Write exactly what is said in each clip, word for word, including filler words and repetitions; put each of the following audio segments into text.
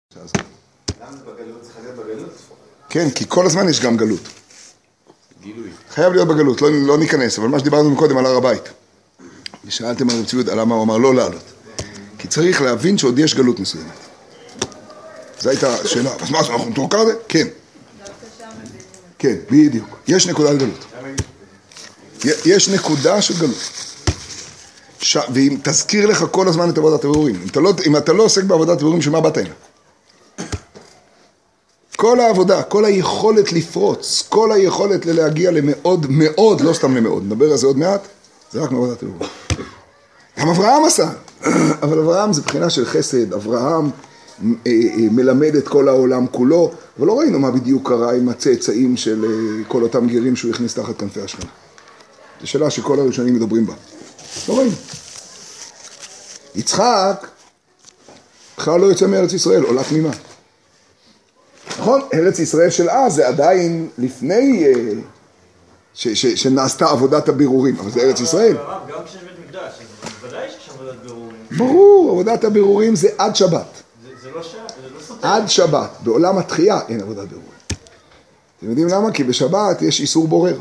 למה בגלות? זה חייב בגלות? כן, כי כל הזמן יש גם גלות. גילוי. חייב להיות בגלות, לא, לא ניכנס, אבל מה שדיברנו קודם על הר הבית. ושאלתם על רב צבי יהודה, למה הוא אמר לא לעלות. כי צריך להבין שעוד יש גלות מסוימת. זו הייתה השאלה. אז מה, אנחנו מתורכר זה? כן. כן, בדיוק. יש נקודה לגלות. יש נקודה של גלות. ש... ואם תזכיר לך כל הזמן את עבודת הבירורים. אם אתה לא, אם אתה לא עוסק בעבודת הבירורים, שמה באת הנה? כל העבודה, כל היכולת לפרוץ, כל היכולת להגיע למאוד מאוד, לא סתם למאוד, נדבר על זה עוד מעט, זה רק מעבודת הבירורים. גם אברהם עשה, אבל אברהם זה בחינה של חסד, אברהם מלמד את כל העולם כולו, אבל לא ראינו מה בדיוק קרה עם הצאצאים של כל אותם גרים שהוא הכניס תחת כנפי השכנה. זו שאלה שכל הראשונים מדברים בה. לא ראינו. יצחק בכלל לא יוצא מארץ ישראל, עולה תמימה. נכון, ארץ ישראל של אז זה עדיין לפני ש, ש, שנעשתה עבודת הבירורים, אבל זה ארץ ישראל. גם כשיש בית מקדש, בוודאי שיש עבודת בירורים. ברור, עבודת הבירורים זה עד שבת. זה לא שעה, זה לא סותר. עד שבת, בעולם התחייה אין עבודת בירורים. אתם יודעים למה? כי בשבת יש איסור בורר.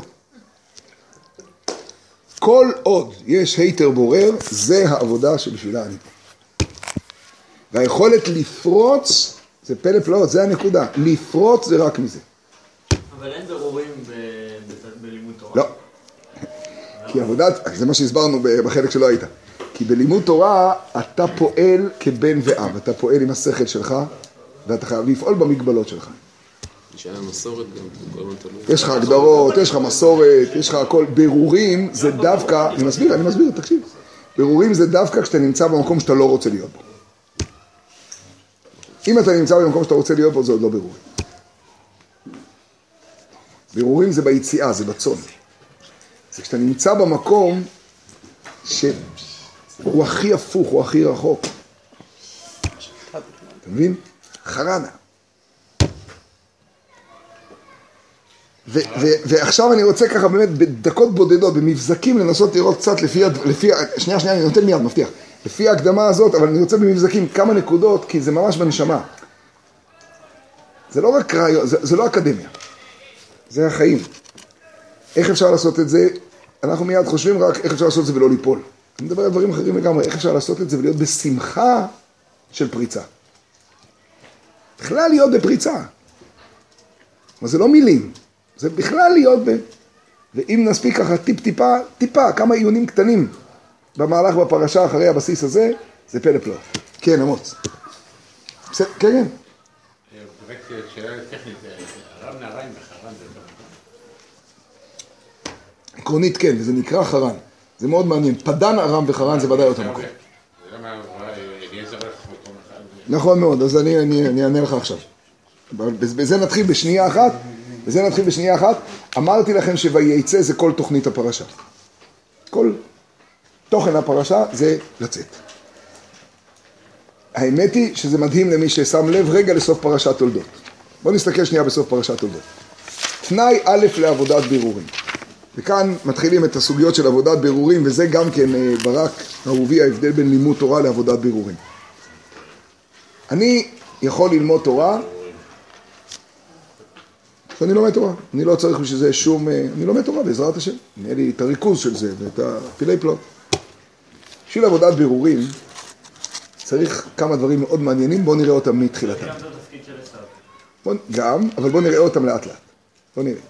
כל עוד יש היתר בורר, זה העבודה שבשבילה אני פה. והיכולת לפרוץ, זה פלא פלאות, זה הנקודה. לפרוץ זה רק מזה. אבל אין בירורים בלימוד תורה? לא. כי עבודת, זה מה שהסברנו בחלק שלא היית. כי בלימוד תורה אתה פועל כבן ואב, אתה פועל עם השכל שלך, ואתה חייב לפעול במגבלות שלך. שאלה מסורת גם, כל הזמן תלוי. יש לך הגדרות, יש לך מסורת, יש לך הכל. בירורים זה דווקא, אני מסביר, אני מסביר, תקשיב. בירורים זה דווקא כשאתה נמצא במקום שאתה לא רוצה להיות בו. אם אתה נמצא במקום שאתה רוצה להיות בו, זה עוד לא בירורים. בירורים זה ביציאה, זה בצון. זה כשאתה נמצא במקום שהוא הכי הפוך, הוא הכי רחוק. אתה מבין? חרנה. ו- ו- ועכשיו אני רוצה ככה באמת בדקות בודדות, במבזקים לנסות לראות קצת לפי, לפי, שנייה שנייה אני נותן מיד, מבטיח, לפי ההקדמה הזאת, אבל אני רוצה במבזקים כמה נקודות, כי זה ממש בנשמה. זה לא רק רעיון, זה, זה לא אקדמיה, זה החיים. איך אפשר לעשות את זה? אנחנו מיד חושבים רק איך אפשר לעשות את זה ולא ליפול. אני מדבר על דברים אחרים לגמרי, איך אפשר לעשות את זה ולהיות בשמחה של פריצה. בכלל להיות בפריצה. אבל זה לא מילים. זה בכלל להיות ב... ואם נספיק ככה טיפ טיפה, טיפה, כמה עיונים קטנים במהלך בפרשה אחרי הבסיס הזה, זה פלא פלאות. כן, אמוץ. בסדר, כן, כן. רק שאלה טכנית, הרב נהריים וחרן זה טוב. עקרונית כן, וזה נקרא חרן. זה מאוד מעניין. פדן ארם וחרן זה ודאי אותו מקום. זה למה אליעזר הולך במקום אחד. נכון מאוד, אז אני, אני, אני אענה לך עכשיו. בזה נתחיל בשנייה אחת, בזה נתחיל בשנייה אחת. אמרתי לכם שויצא זה כל תוכנית הפרשה. כל תוכן הפרשה זה לצאת. האמת היא שזה מדהים למי ששם לב רגע לסוף פרשת תולדות. בואו נסתכל שנייה בסוף פרשת תולדות. תנאי א' לעבודת בירורים. וכאן מתחילים את הסוגיות של עבודת בירורים, וזה גם כן ברק אהובי ההבדל בין לימוד תורה לעבודת בירורים. אני יכול ללמוד תורה, שאני לומד תורה. אני לא צריך בשביל שום, אני לומד תורה בעזרת השם. נהיה לי את הריכוז של זה ואת הפילי פלאות. בשביל עבודת בירורים, צריך כמה דברים מאוד מעניינים, בואו נראה אותם מתחילתם. גם זה תפקיד של עשיו. גם, אבל בואו נראה אותם לאט לאט. בואו נראה.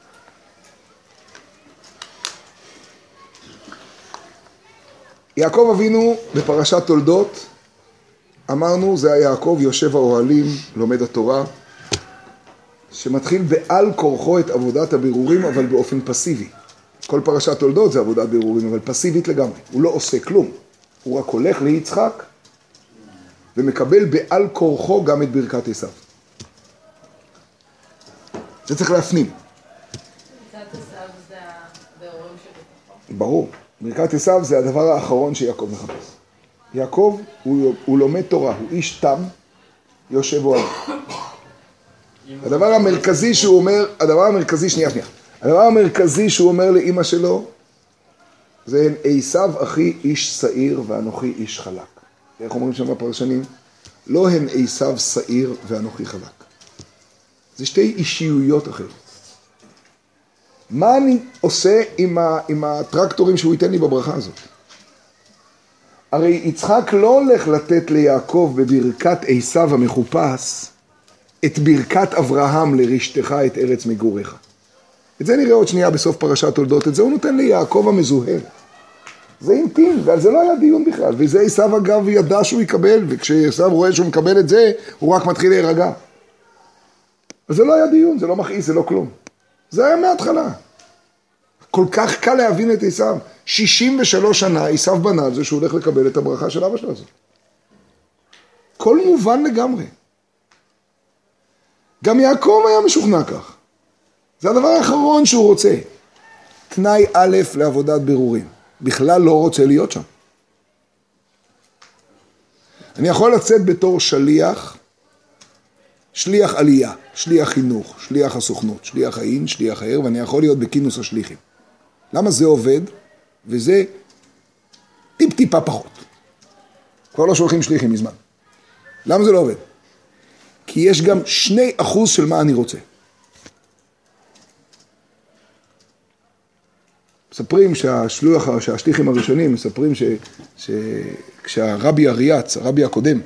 יעקב אבינו בפרשת תולדות, אמרנו זה היעקב יושב האוהלים, לומד התורה, שמתחיל בעל כורחו את עבודת הבירורים, אבל באופן פסיבי. כל פרשת תולדות זה עבודת בירורים, אבל פסיבית לגמרי. הוא לא עושה כלום. הוא רק הולך ליצחק, ומקבל בעל כורחו גם את ברכת עשיו. זה צריך להפנים. ברכת עשיו זה הבירורים שבתוכו? ברור. ברכת עשיו זה הדבר האחרון שיעקב מחפש. יעקב הוא, הוא לומד תורה, הוא איש תם, יושב אוהל. הדבר המרכזי שהוא אומר, הדבר המרכזי, שנייה, שנייה. הדבר המרכזי שהוא אומר לאמא שלו, זה עשיו אחי איש שעיר ואנוכי איש חלק. איך אומרים שם בפרשנים? לא הם עשיו שעיר ואנוכי חלק. זה שתי אישיויות אחרות. מה אני עושה עם, ה, עם הטרקטורים שהוא ייתן לי בברכה הזאת? הרי יצחק לא הולך לתת ליעקב בברכת עשיו המחופש את ברכת אברהם לרשתך את ארץ מגוריך. את זה נראה עוד שנייה בסוף פרשת תולדות, את זה הוא נותן ליעקב המזוהר. זה אינטים, ועל זה לא היה דיון בכלל, וזה עשיו אגב ידע שהוא יקבל, וכשעשיו רואה שהוא מקבל את זה, הוא רק מתחיל להירגע. אז זה לא היה דיון, זה לא מכעיס, זה לא כלום. זה היה מההתחלה. כל כך קל להבין את עשיו. שישים ושלוש שנה עשיו בנה על זה שהוא הולך לקבל את הברכה של אבא שלו הזאת. כל מובן לגמרי. גם יעקב היה משוכנע כך. זה הדבר האחרון שהוא רוצה. תנאי א' לעבודת בירורים. בכלל לא רוצה להיות שם. אני יכול לצאת בתור שליח, שליח עלייה, שליח חינוך, שליח הסוכנות, שליח העין, שליח הער, ואני יכול להיות בכינוס השליחים. למה זה עובד? וזה טיפ טיפה פחות. כבר לא שולחים שליחים מזמן. למה זה לא עובד? כי יש גם שני אחוז של מה אני רוצה. מספרים שהשלוח, שהשליחים הראשונים, מספרים ש, שכשהרבי אריאץ, הרבי הקודם,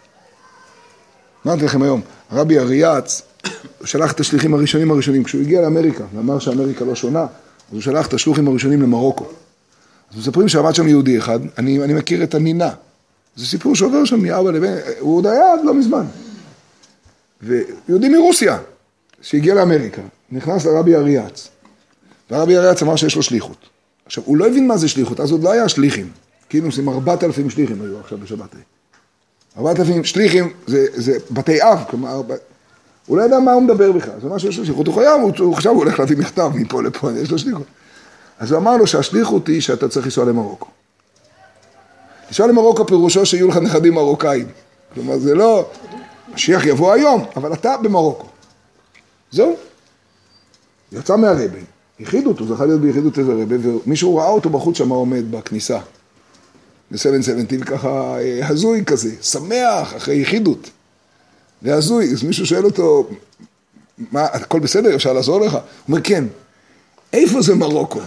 אמרתי לכם היום, הרבי אריאץ, הוא שלח את השליחים הראשונים הראשונים, כשהוא הגיע לאמריקה, ואמר שאמריקה לא שונה, אז הוא שלח את השלוחים הראשונים למרוקו. אז מספרים שעבד שם יהודי אחד, אני, אני מכיר את הנינה, זה סיפור שעובר שם מאבא לבן, הוא עוד היה עד לא מזמן. ויהודי מרוסיה, שהגיע לאמריקה, נכנס לרבי אריאץ, והרבי אריאץ אמר שיש לו שליחות. עכשיו, הוא לא הבין מה זה שליחות, אז עוד לא היה שליחים. כאילו, עם ארבעת אלפים שליחים היו עכשיו בשבת. ארבעת אלפים שליחים זה, זה בתי אב, כלומר, הוא לא ידע מה הוא מדבר בכלל, זה מה שיש לו שליחות. הוא חייב, הוא, הוא חשב, הוא הולך להביא מכתב מפה לפה, יש לו שליחות. אז הוא אמר לו שהשליחות היא שאתה צריך לנסוע למרוקו. לנסוע למרוקו פירושו שיהיו לך נכדים מרוקאים. כלומר, זה לא, משיח יבוא היום, אבל אתה במרוקו. זהו. יצא מהרבי. יחידות, הוא זכה להיות ביחידות איזה רבי, ומישהו ראה אותו בחוץ שם עומד בכניסה. ב-שבע שבעים ככה הזוי כזה, שמח אחרי יחידות. והזוי, אז מישהו שואל אותו, מה, הכל בסדר, אפשר לעזור לך? הוא אומר, כן, איפה זה מרוקו?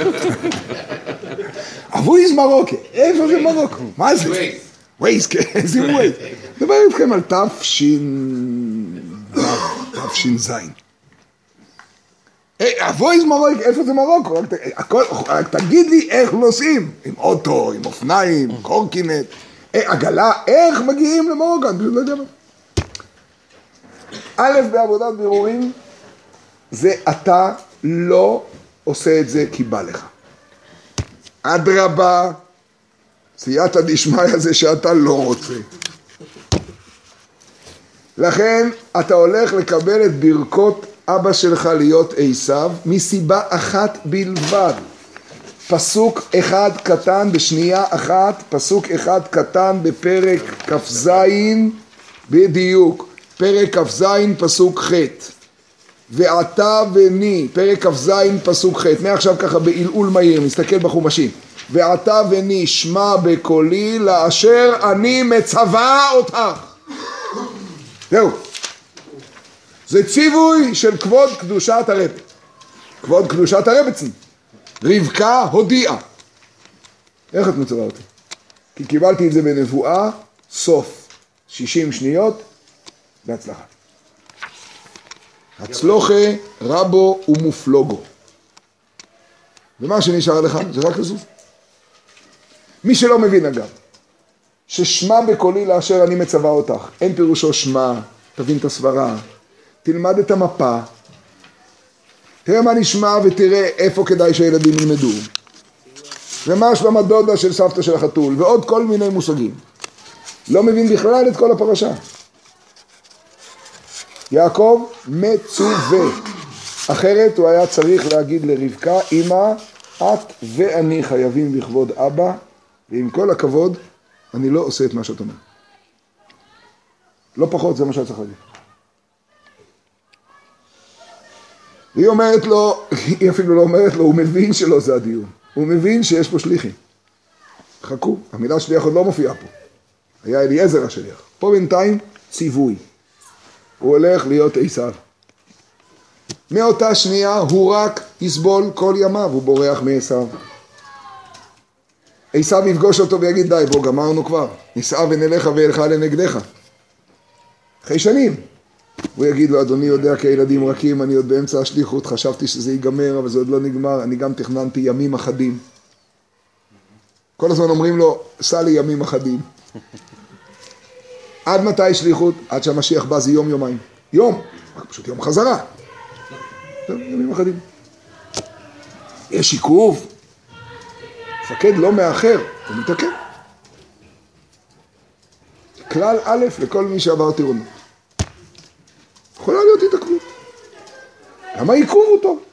אבוי זה מרוקו, איפה זה מרוקו? מה זה? ווייז, כן, איזה ווייז. דבר איתכם על תפשין, תפשין זין. אבוי זה מרוקו, איפה זה מרוקו? רק תגיד לי איך נוסעים, עם אוטו, עם אופניים, קורקינט, עגלה, איך מגיעים למרוקו? אני פשוט לא יודע מה. א' בעבודת בירורים, זה אתה לא עושה את זה כי בא לך. אדרבה, סייעתא דשמיא זה שאתה לא רוצה. לכן אתה הולך לקבל את ברכות אבא שלך להיות עשיו מסיבה אחת בלבד. פסוק אחד קטן בשנייה אחת, פסוק אחד קטן בפרק כ"ז בדיוק. פרק כ"ז פסוק ח' ואתה וני, פרק כ"ז פסוק ח', מעכשיו ככה בעילול מהיר, נסתכל בחומשים. ואתה וני שמע בקולי לאשר אני מצווה אותך. זהו. זה ציווי של כבוד קדושת הרב. כבוד קדושת הרבצן. רבקה הודיעה. איך את מצווה אותי? כי קיבלתי את זה בנבואה, סוף. שישים שניות, בהצלחה. הצלוחה רבו ומופלוגו. ומה שנשאר לך זה רק לזוז. מי שלא מבין אגב, ששמע בקולי לאשר אני מצווה אותך, אין פירושו שמע, תבין את הסברה, תלמד את המפה, תראה מה נשמע ותראה איפה כדאי שהילדים ילמדו, ומה שלום הדודה של סבתא של החתול, ועוד כל מיני מושגים. לא מבין בכלל את כל הפרשה. יעקב מצווה, אחרת הוא היה צריך להגיד לרבקה, אמא, את ואני חייבים בכבוד אבא, ועם כל הכבוד, אני לא עושה את מה שאת אומר. לא פחות, זה מה שאת צריך להגיד. והיא אומרת לו, היא אפילו לא אומרת לו, הוא מבין שלא זה הדיון. הוא מבין שיש פה שליחים. חכו, המילה שליח עוד לא מופיעה פה. היה אליעזר השליח. פה בינתיים ציווי. הוא הולך להיות עשיו. מאותה שנייה הוא רק יסבול כל ימיו, הוא בורח מעשיו. עשיו יפגוש אותו ויגיד די, בוא גמרנו כבר, נישא ונלך ואלך לנגדך. אחרי שנים. הוא יגיד לו, אדוני יודע כי הילדים רכים, אני עוד באמצע השליחות, חשבתי שזה ייגמר, אבל זה עוד לא נגמר, אני גם תכננתי ימים אחדים. כל הזמן אומרים לו, סע לי ימים אחדים. עד מתי שליחות? עד שהמשיח בא זה יום יומיים. יום, פשוט יום חזרה. ימים אחדים. יש עיכוב. מפקד לא מאחר, הוא מתעכב. כלל א' לכל מי שעבר טירונות. יכולה להיות התעכבות. למה עיכוב הוא טוב?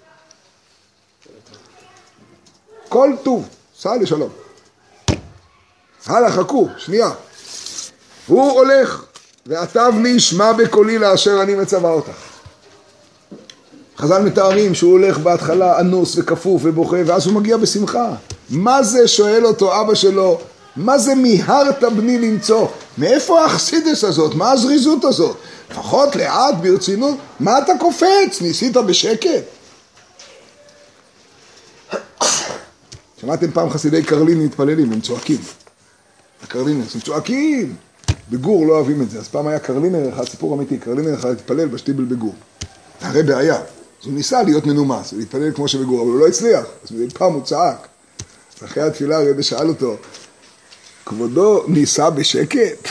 כל טוב, סע לשלום. הלאה, חכו, שנייה. הוא הולך, ועטב לי שמע בקולי לאשר אני מצווה אותך. חז"ל מתארים שהוא הולך בהתחלה אנוס וכפוף ובוכה, ואז הוא מגיע בשמחה. מה זה, שואל אותו אבא שלו, מה זה מיהרת בני למצוא? מאיפה האכסידס הזאת? מה הזריזות הזאת? לפחות לאט, ברצינות, מה אתה קופץ? ניסית בשקט? שמעתם פעם חסידי קרלין מתפללים, הם צועקים. הקרלינר, הם צועקים. בגור לא אוהבים את זה, אז פעם היה קרלינר אחד, סיפור אמיתי, קרלינר אחד התפלל בשטיבל בגור. הרי בעיה, אז הוא ניסה להיות מנומס, הוא התפלל כמו שבגור, אבל הוא לא הצליח, אז פעם הוא צעק. אחרי התפילה הרבי שאל אותו, כבודו ניסה בשקט?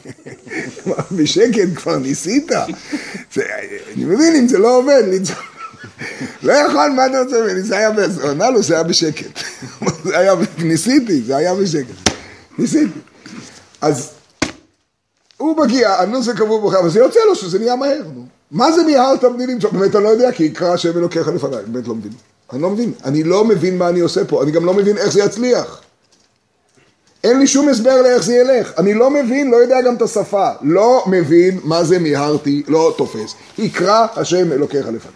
בשקט כבר ניסית? אני מבין אם זה לא עובד, לא יכול, מה אתה רוצה? זה היה, עונה לו, זה היה בשקט. זה היה, ניסיתי, זה היה בשקט. ניסיתי. אז הוא מגיע, אנוס וקבוע בוכה, אבל זה יוצא לו שזה נהיה מהר. מה זה מיהרת בני למצוא? באמת אני לא יודע, כי יקרא השם אלוקיך לפניי, באמת לא מבין. אני לא מבין, אני לא מבין מה אני עושה פה, אני גם לא מבין איך זה יצליח. אין לי שום הסבר לאיך זה ילך, אני לא מבין, לא יודע גם את השפה, לא מבין מה זה מיהרתי, לא תופס. יקרא השם אלוקיך לפניי.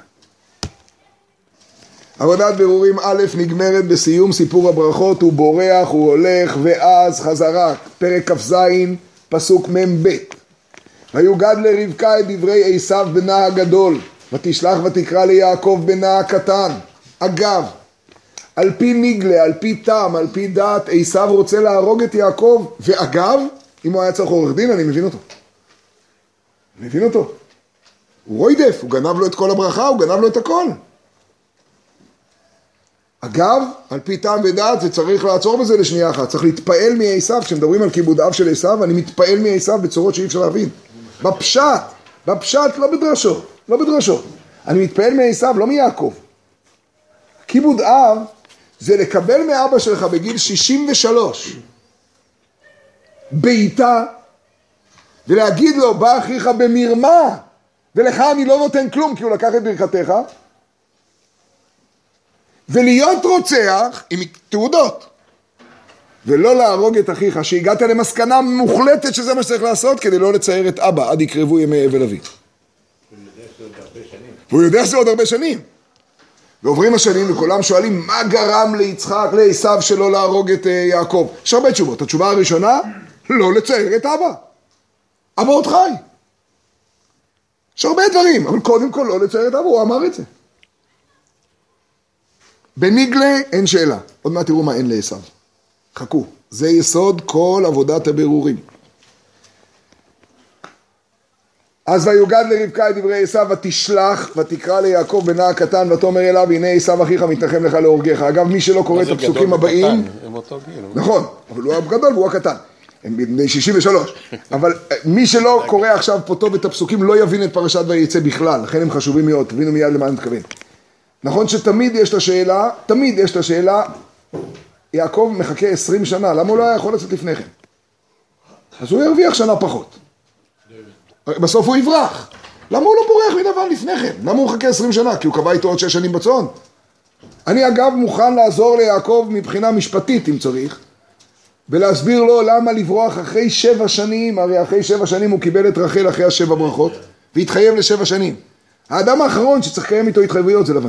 עבודת ברורים א' נגמרת בסיום סיפור הברכות, הוא בורח, הוא הולך, ואז חזרה, פרק כ"ז, פסוק מ"ב. ויוגד לרבקה את דברי עשיו בנה הגדול, ותשלח ותקרא ליעקב בנה הקטן. אגב, על פי ניגלה, על פי טעם, על פי דעת, עשיו רוצה להרוג את יעקב, ואגב, אם הוא היה צריך עורך דין, אני מבין אותו. אני מבין אותו. הוא רוידף, הוא גנב לו את כל הברכה, הוא גנב לו את הכל. אגב, על פי טעם ודעת, וצריך לעצור בזה לשנייה אחת, צריך להתפעל מעשיו, כשמדברים על כיבוד אב של עשיו, אני מתפעל מעשיו בצורות שאי אפשר להבין. בפשט, בפשט, לא בדרשות, לא בדרשות. אני מתפעל מעשיו, לא מיעקב. כיבוד אב זה לקבל מאבא שלך בגיל שישים ושלוש בעיטה ולהגיד לו בא אחיך במרמה ולך אני לא נותן כלום כי הוא לקח את ברכתך, ולהיות רוצח עם תעודות ולא להרוג את אחיך, שהגעת למסקנה מוחלטת שזה מה שצריך לעשות כדי לא לצייר את אבא עד יקרבו ימי אבל אבי. והוא יודע שזה עוד הרבה שנים. ועוברים השנים וכולם שואלים מה גרם ליצחק, לעשיו שלו להרוג את יעקב. יש הרבה תשובות. התשובה הראשונה, לא לצייר את אבא. אבא עוד חי. יש הרבה דברים, אבל קודם כל לא לצייר את אבא, הוא אמר את זה. בניגלה אין שאלה. עוד מעט תראו מה אין לעשיו. חכו, זה יסוד כל עבודת הבירורים. אז ויוגד לרבקה את דברי עשיו ותשלח ותקרא ליעקב בנה הקטן ותאמר אליו הנה עשיו אחיך מתנחם לך להורגך. אגב מי שלא קורא את הפסוקים הבאים, הם אותו גיל. נכון, אבל הוא גדול והוא הקטן, הם בני שישים ושלוש, אבל מי שלא קורא עכשיו פה טוב את הפסוקים לא יבין את פרשת ויצא בכלל, לכן הם חשובים מאוד, תבינו מיד למה אני מתכוון. נכון שתמיד יש את השאלה, תמיד יש את השאלה, יעקב מחכה עשרים שנה, למה הוא לא היה יכול לצאת לפני כן? אז הוא ירוויח שנה פחות. בסוף הוא יברח. למה הוא לא בורח מדבר לפני כן? למה הוא מחכה עשרים שנה? כי הוא קבע איתו עוד שש שנים בצאן. אני אגב מוכן לעזור ליעקב מבחינה משפטית אם צריך, ולהסביר לו למה לברוח אחרי שבע שנים, הרי אחרי שבע שנים הוא קיבל את רחל אחרי השבע ברכות, והתחייב לשבע שנים. האדם האחרון שצריך לקיים איתו התחייבויות זה לבן.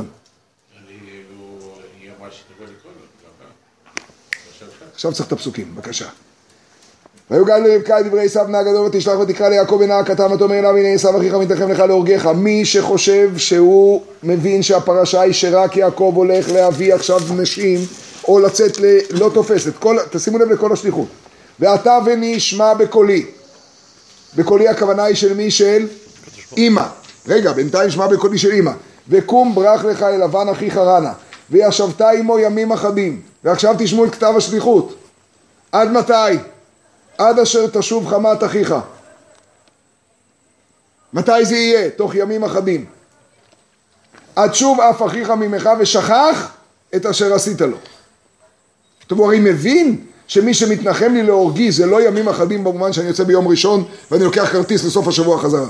עכשיו צריך את הפסוקים, בבקשה. ויוגד לרבקה את דברי עשיו בנה הגדול ותשלח ותקרא ליעקב בנה הקטן ותאמר לה הנה עשיו אחיך מתנחם לך להורגך. מי שחושב שהוא מבין שהפרשה היא שרק יעקב הולך להביא עכשיו נשים או לצאת ל... לא תופס את כל... תשימו לב לכל השליחות. ואתה ונשמע בקולי. בקולי הכוונה היא של מי? של אמא. רגע, בינתיים שמע בקולי של אמא. וקום ברח לך אל לבן אחיך רנה וישבת עמו ימים אחדים. ועכשיו תשמעו את כתב השליחות. עד מתי? עד אשר תשוב חמת אחיך. מתי זה יהיה? תוך ימים אחדים. עד שוב אף אחיך ממך ושכח את אשר עשית לו. טוב, הוא הרי מבין שמי שמתנחם לי להורגי זה לא ימים אחדים במובן שאני יוצא ביום ראשון ואני לוקח כרטיס לסוף השבוע חזרה.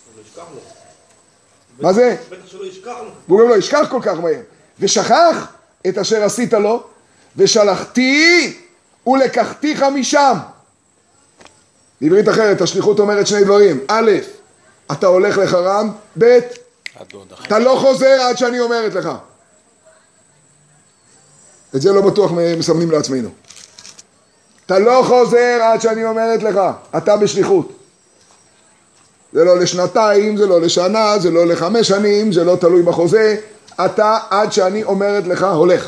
מה זה? בטח שלא ישכח לו. והוא גם לא ישכח כל כך מהר. ושכח את אשר עשית לו ושלחתי ולקחתיך משם. בעברית אחרת, השליחות אומרת שני דברים. א', אתה הולך לחרן, ב', אתה לא חוזר עד שאני אומרת לך. את זה לא בטוח מסמנים לעצמנו. אתה לא חוזר עד שאני אומרת לך, אתה בשליחות. זה לא לשנתיים, זה לא לשנה, זה לא לחמש שנים, זה לא תלוי בחוזה. אתה עד שאני אומרת לך הולך.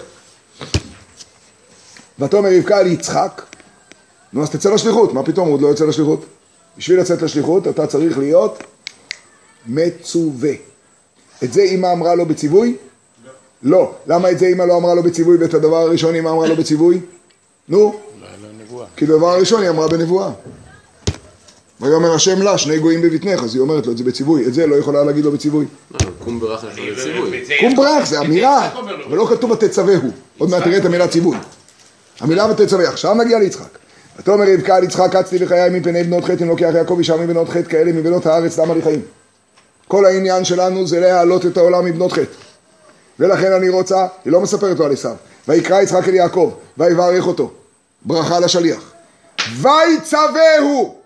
ותאמר רבקה אל יצחק, נו אז תצא לשליחות, מה פתאום הוא עוד לא יוצא לשליחות? בשביל לצאת לשליחות אתה צריך להיות מצווה. את זה אמא אמרה לו בציווי? לא. לא. למה את זה אמא לא אמרה לו בציווי ואת הדבר הראשון אמא אמרה לו בציווי? נו? כי דבר הראשון היא אמרה בנבואה. ויאמר השם לה, שני גויים בבטנך, אז היא אומרת לו את זה בציווי, את זה לא יכולה להגיד לו בציווי. קום ברח לך לציווי. קום ברח, זה אמירה, אבל לא כתוב ותצווהו. עוד מעט תראה את המילה ציווי. המילה ותצווה, עכשיו נגיע ליצחק. ותאמר רבקה אל יצחק קצתי בחיי מפני בנות חטא אם לוקח יעקב אישה מבנות חטא כאלה מבנות הארץ למה לי חיים. כל העניין שלנו זה להעלות את העולם מבנות חטא. ולכן אני רוצה, היא לא מספרת לו על עשיו, ויקרא יצחק אל יעקב ויברך אותו, ברכה לשליח. ויצווהו.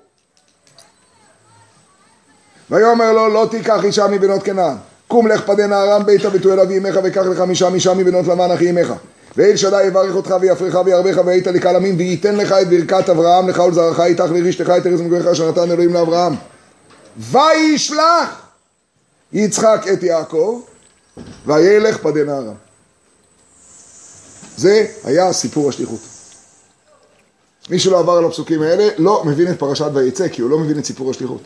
ויאמר לו לא תיקח אישה מבנות כנען, קום לך פדה נערם ביתה בתואל אבי אמך וקח לך משם אישה מבנות לבן אחי אמך. ואל שדי יברך אותך ויפרך וירבך והיית לקהל עמים וייתן לך את ברכת אברהם לך ולזרעך איתך לרשתך את ארץ מגוריך אשר נתן אלוהים לאברהם. וישלח יצחק את יעקב וילך פדן ארם. זה היה סיפור השליחות. מי שלא עבר על הפסוקים האלה לא מבין את פרשת ויצא כי הוא לא מבין את סיפור השליחות.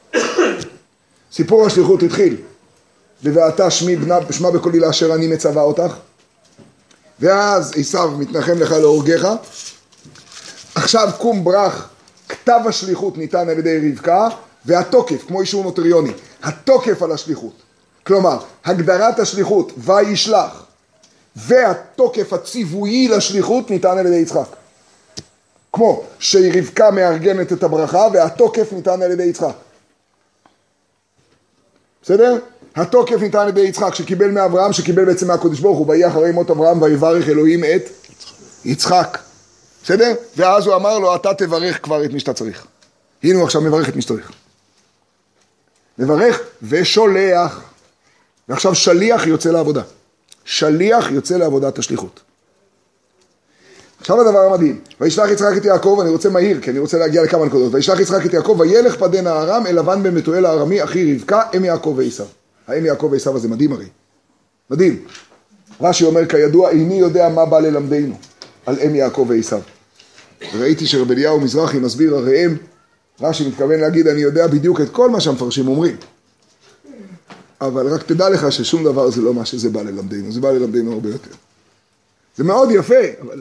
סיפור השליחות התחיל ואתה שמי בנה שמע בקולי לאשר אני מצווה אותך, ואז עשיו מתנחם לך להורגך. עכשיו קום ברח, כתב השליחות ניתן על ידי רבקה, והתוקף, כמו אישור נוטריוני, התוקף על השליחות. כלומר, הגדרת השליחות, וישלח, והתוקף הציווי לשליחות ניתן על ידי יצחק. כמו שרבקה מארגנת את הברכה, והתוקף ניתן על ידי יצחק. בסדר? התוקף ניתן על ידי יצחק שקיבל מאברהם, שקיבל בעצם מהקדוש ברוך הוא, ויהי אחרי מות אברהם ויברך אלוהים את יצחק. בסדר? ואז הוא אמר לו, אתה תברך כבר את מי שאתה צריך. הנה הוא עכשיו מברך את מי שצריך. מברך ושולח. ועכשיו שליח יוצא לעבודה. שליח יוצא לעבודת השליחות. עכשיו הדבר המדהים. וישלח יצחק את יעקב, אני רוצה מהיר, כי אני רוצה להגיע לכמה נקודות. וישלח יצחק את יעקב, וילך פדן הארם אל לבן בן בתואל הארמי, אחי רבקה, אם יעקב ועשיו. האם יעקב ועשיו הזה מדהים הרי. מדהים. רש"י אומר, כידוע, איני יודע מה בא ללמדנו על אם יעקב ועשיו. וראיתי שרב אליהו מזרחי מסביר הראם, רש"י מתכוון להגיד, אני יודע בדיוק את כל מה שהמפרשים אומרים. אבל רק תדע לך ששום דבר זה לא מה שזה בא ללמדנו, זה בא ללמדנו הרבה יותר. זה מאוד יפה, אבל...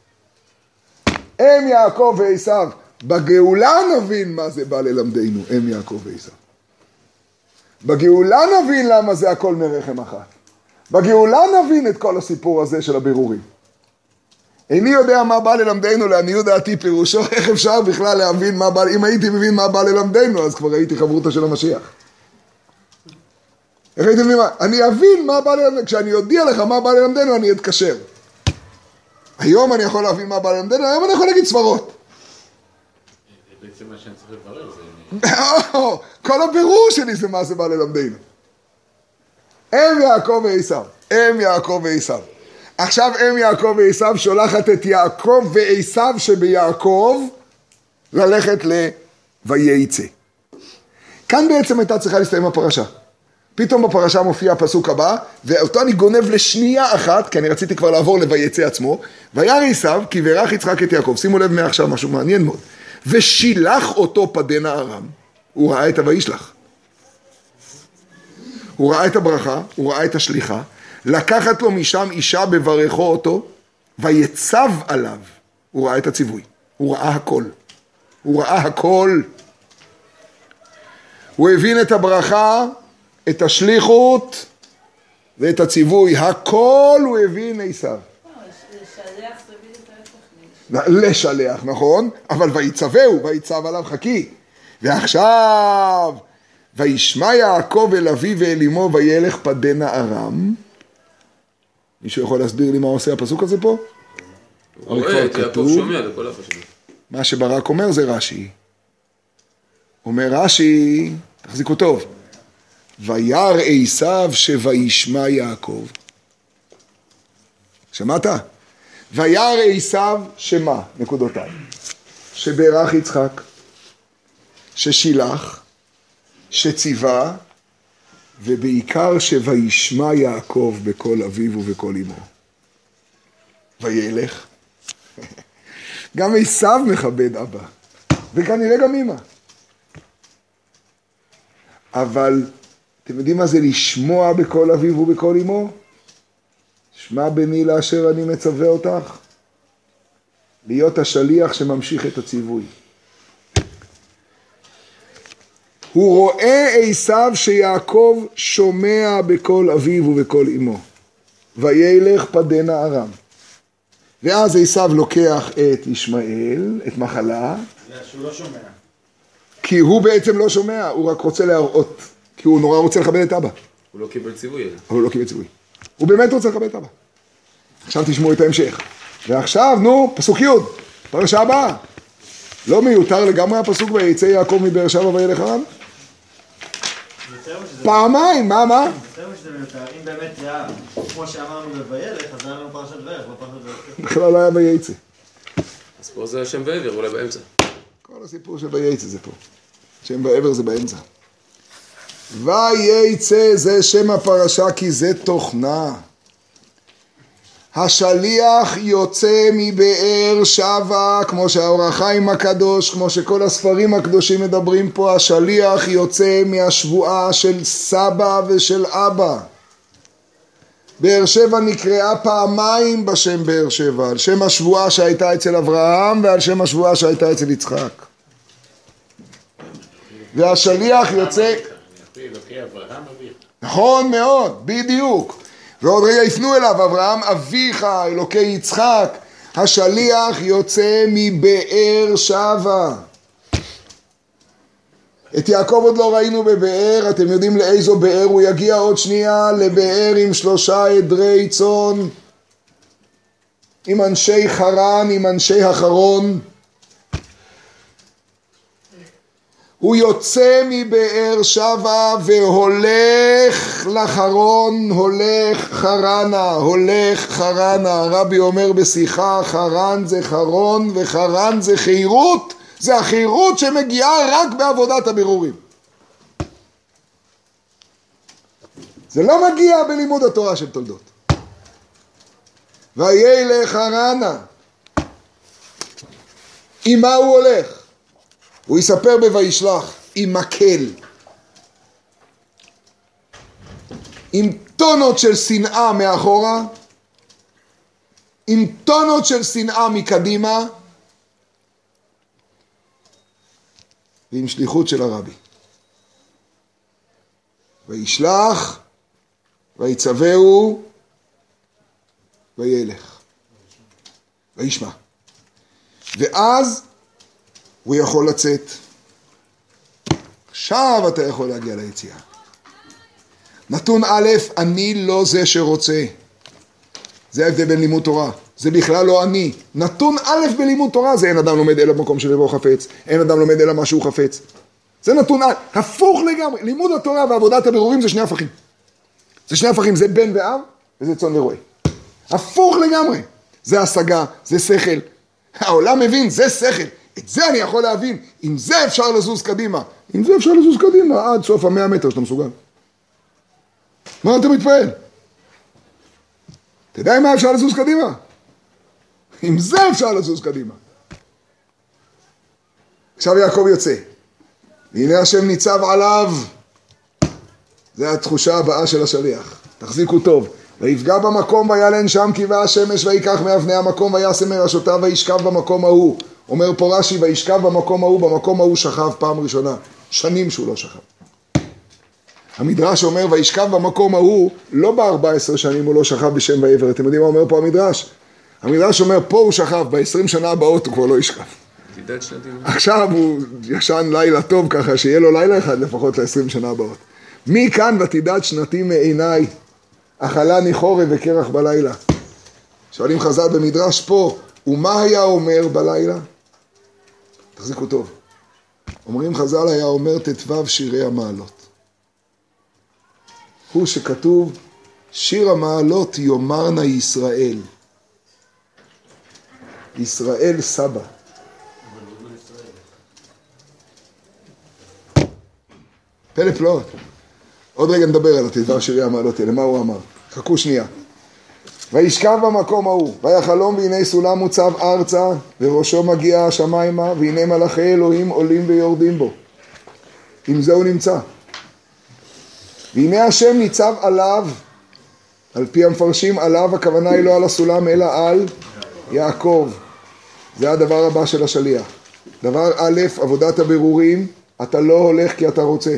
אם יעקב ועשיו, בגאולה נבין מה זה בא ללמדנו, אם יעקב ועשיו. בגאולה נבין למה זה הכל מרחם אחת. בגאולה נבין את כל הסיפור הזה של הבירורים. איני יודע מה בא ללמדנו, לעניות דעתי פירושו, איך אפשר בכלל להבין מה בא, אם הייתי מבין מה בא ללמדנו, אז כבר הייתי חברותא של המשיח. איך הייתי מבין מה? אני אבין מה בא ללמדנו, כשאני יודיע לך מה בא ללמדנו, אני אתקשר. היום אני יכול להבין מה בא ללמדנו, היום אני יכול להגיד סברות. זה בעצם מה שאני צריך לברר, זה... כל הבירור שלי זה מה זה בא ללמדנו. אם יעקב ועשיו, אם יעקב ועשיו. עכשיו אם יעקב ועשיו שולחת את יעקב ועשיו שביעקב ללכת ל"ויצא". כאן בעצם הייתה צריכה להסתיים הפרשה. פתאום בפרשה מופיע הפסוק הבא, ואותו אני גונב לשנייה אחת, כי אני רציתי כבר לעבור ל"ויצא" עצמו, וירא עשיו כי בירך יצחק את יעקב, שימו לב מעכשיו משהו מעניין מאוד, ושילח אותו פדנה ארם, הוא ראה את ה"וישלח". הוא ראה את הברכה, הוא ראה את השליחה, לקחת לו משם אישה בברכו אותו, ויצב עליו, הוא ראה את הציווי, הוא ראה הכל, הוא ראה הכל. הוא הבין את הברכה, את השליחות ואת הציווי, הכל הוא הבין עשיו. לשלח זה בדיוק ההפך. לשלח, נכון, אבל ויצווהו, ויצב עליו חכי. ועכשיו, וישמע יעקב אל אביו ואל אמו וילך פדנה ארם. מישהו יכול להסביר לי מה עושה הפסוק הזה פה? הוא רואה את יעקב שומע לכל אף השני. מה שברק אומר זה רש"י. אומר רש"י, תחזיקו טוב, וירא עשיו שוישמע יעקב. שמעת? וירא עשיו שמה? נקודותיים. שברך יצחק, ששילח, שציווה, ובעיקר שוישמע יעקב בקול אביו ובקול אמו. וילך. גם עשיו מכבד אבא, וכנראה גם אמא. אבל אתם יודעים מה זה לשמוע בקול אביו ובקול אמו? שמע בני לאשר אני מצווה אותך. להיות השליח שממשיך את הציווי. הוא רואה עשיו שיעקב שומע בקול אביו ובקול אמו. וילך פדנה ארם. ואז עשיו לוקח את ישמעאל, את מחלה. שהוא לא שומע. כי הוא בעצם לא שומע, הוא רק רוצה להראות. כי הוא נורא רוצה לכבד את אבא. הוא לא קיבל ציווי. הוא לא קיבל ציווי. הוא באמת רוצה לכבד את אבא. עכשיו תשמעו את ההמשך. ועכשיו, נו, פסוק י', פרשה הבאה. לא מיותר לגמרי הפסוק ויצא יעקב מבאר שבע וילך ארם? פעמיים, מה, מה? יותר משזה מיותר, אם באמת זה היה, כמו שאמרנו בוילך, אז היה לנו פרשת וירך, לא פרשת וירך. בכלל לא היה ויצא. אז פה זה השם ועבר, אולי באמצע. כל הסיפור של ויצא זה פה. שם ועבר זה באמצע. ויצא זה שם הפרשה כי זה תוכנה. השליח יוצא מבאר שבע, כמו שהאור החיים הקדוש, כמו שכל הספרים הקדושים מדברים פה, השליח יוצא מהשבועה של סבא ושל אבא. באר שבע נקראה פעמיים בשם באר שבע, על שם השבועה שהייתה אצל אברהם ועל שם השבועה שהייתה אצל יצחק. והשליח יוצא... נכון מאוד, בדיוק. ועוד רגע יפנו אליו, אברהם אביך, אלוקי יצחק, השליח יוצא מבאר שבע. את יעקב עוד לא ראינו בבאר, אתם יודעים לאיזו באר הוא יגיע עוד שנייה? לבאר עם שלושה עדרי צאן, עם אנשי חרן, עם אנשי החרון. הוא יוצא מבאר שבע והולך לחרון, הולך חרנה, הולך חרנה. הרבי אומר בשיחה, חרן זה חרון וחרן זה חירות, זה החירות שמגיעה רק בעבודת הבירורים. זה לא מגיע בלימוד התורה של תולדות. וילך חרנה. עם מה הוא הולך? הוא יספר בוישלח, עם מקל, עם טונות של שנאה מאחורה, עם טונות של שנאה מקדימה, ועם שליחות של הרבי. וישלח, ויצווהו, וילך, וישמע. ואז הוא יכול לצאת. עכשיו אתה יכול להגיע ליציאה. נתון א', אני לא זה שרוצה. זה ההבדל בין לימוד תורה. זה בכלל לא אני. נתון א' בלימוד תורה זה אין אדם לומד אלא במקום שלבו חפץ. אין אדם לומד אלא מה שהוא חפץ. זה נתון א', הפוך לגמרי. לימוד התורה ועבודת הבירורים זה שני הפכים. זה שני הפכים, זה בן ואב וזה צאן ורועה. הפוך לגמרי. זה השגה, זה שכל. העולם מבין, זה שכל. את זה אני יכול להבין, עם זה אפשר לזוז קדימה. עם זה אפשר לזוז קדימה עד סוף המאה מטר שאתה מסוגל. מה אתה מתפעל? אתה יודע מה אפשר לזוז קדימה? עם זה אפשר לזוז קדימה. עכשיו יעקב יוצא. והנה השם ניצב עליו. זה התחושה הבאה של השליח. תחזיקו טוב. ויפגע במקום וילן שם קיבה השמש ויקח מאבני המקום ויעשה מראשותיו וישכב במקום ההוא. אומר פה רש"י וישכב במקום ההוא, במקום ההוא שכב פעם ראשונה. שנים שהוא לא שכב. המדרש אומר וישכב במקום ההוא, לא ב-ארבע עשרה שנים הוא לא שכב בשם ועבר. אתם יודעים מה אומר פה המדרש? המדרש אומר פה הוא שכב, ב-עשרים שנה הבאות הוא כבר לא ישכב. עכשיו הוא ישן לילה טוב ככה שיהיה לו לילה אחד לפחות ל-עשרים שנה הבאות. מי כאן ותדעת שנתי מעיניי, אכלני חורב וקרח בלילה. שואלים חז"ל במדרש פה, ומה היה אומר בלילה? תחזיקו טוב. אומרים חז"ל היה אומר תתבב שירי המעלות. הוא שכתוב שיר המעלות יאמרנה ישראל. ישראל סבא. פלא פלאות. עוד רגע נדבר על התדבר שירי המעלות האלה, מה הוא אמר? חכו שנייה. וישכב במקום ההוא, ויחלום והנה סולם מוצב ארצה, וראשו מגיע השמיימה, והנה מלאכי אלוהים עולים ויורדים בו. עם זה הוא נמצא. והנה השם ניצב עליו, על פי המפרשים עליו, הכוונה היא לא על הסולם, אלא על יעקב. זה הדבר הבא של השליח. דבר א', עבודת הבירורים, אתה לא הולך כי אתה רוצה.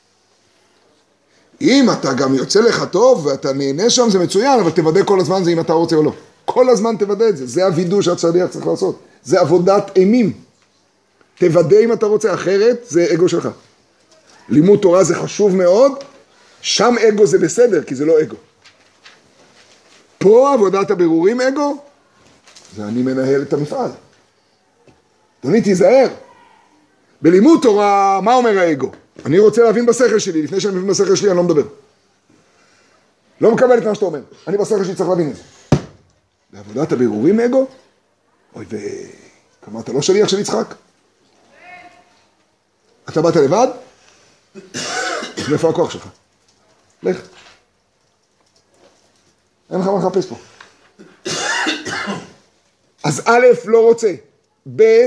אם אתה גם יוצא לך טוב ואתה נהנה שם זה מצוין, אבל תוודא כל הזמן זה אם אתה רוצה או לא. כל הזמן תוודא את זה, זה הוידוא שהשליח צריך לעשות. זה עבודת אימים. תוודא אם אתה רוצה, אחרת זה אגו שלך. לימוד תורה זה חשוב מאוד, שם אגו זה בסדר, כי זה לא אגו. פה עבודת הבירורים אגו, זה אני מנהל את המפעל. אדוני תיזהר. בלימוד תורה, מה אומר האגו? אני רוצה להבין בשכל שלי, לפני שאני מבין בשכל שלי אני לא מדבר. לא מקבל את מה שאתה אומר. אני בשכל שלי צריך להבין את זה. בעבודת הבירורים אגו? אוי וכמה אתה לא שליח של יצחק? אתה באת לבד? מאיפה הכוח שלך? לך. אין לך מה לחפש פה. אז א' לא רוצה. ב'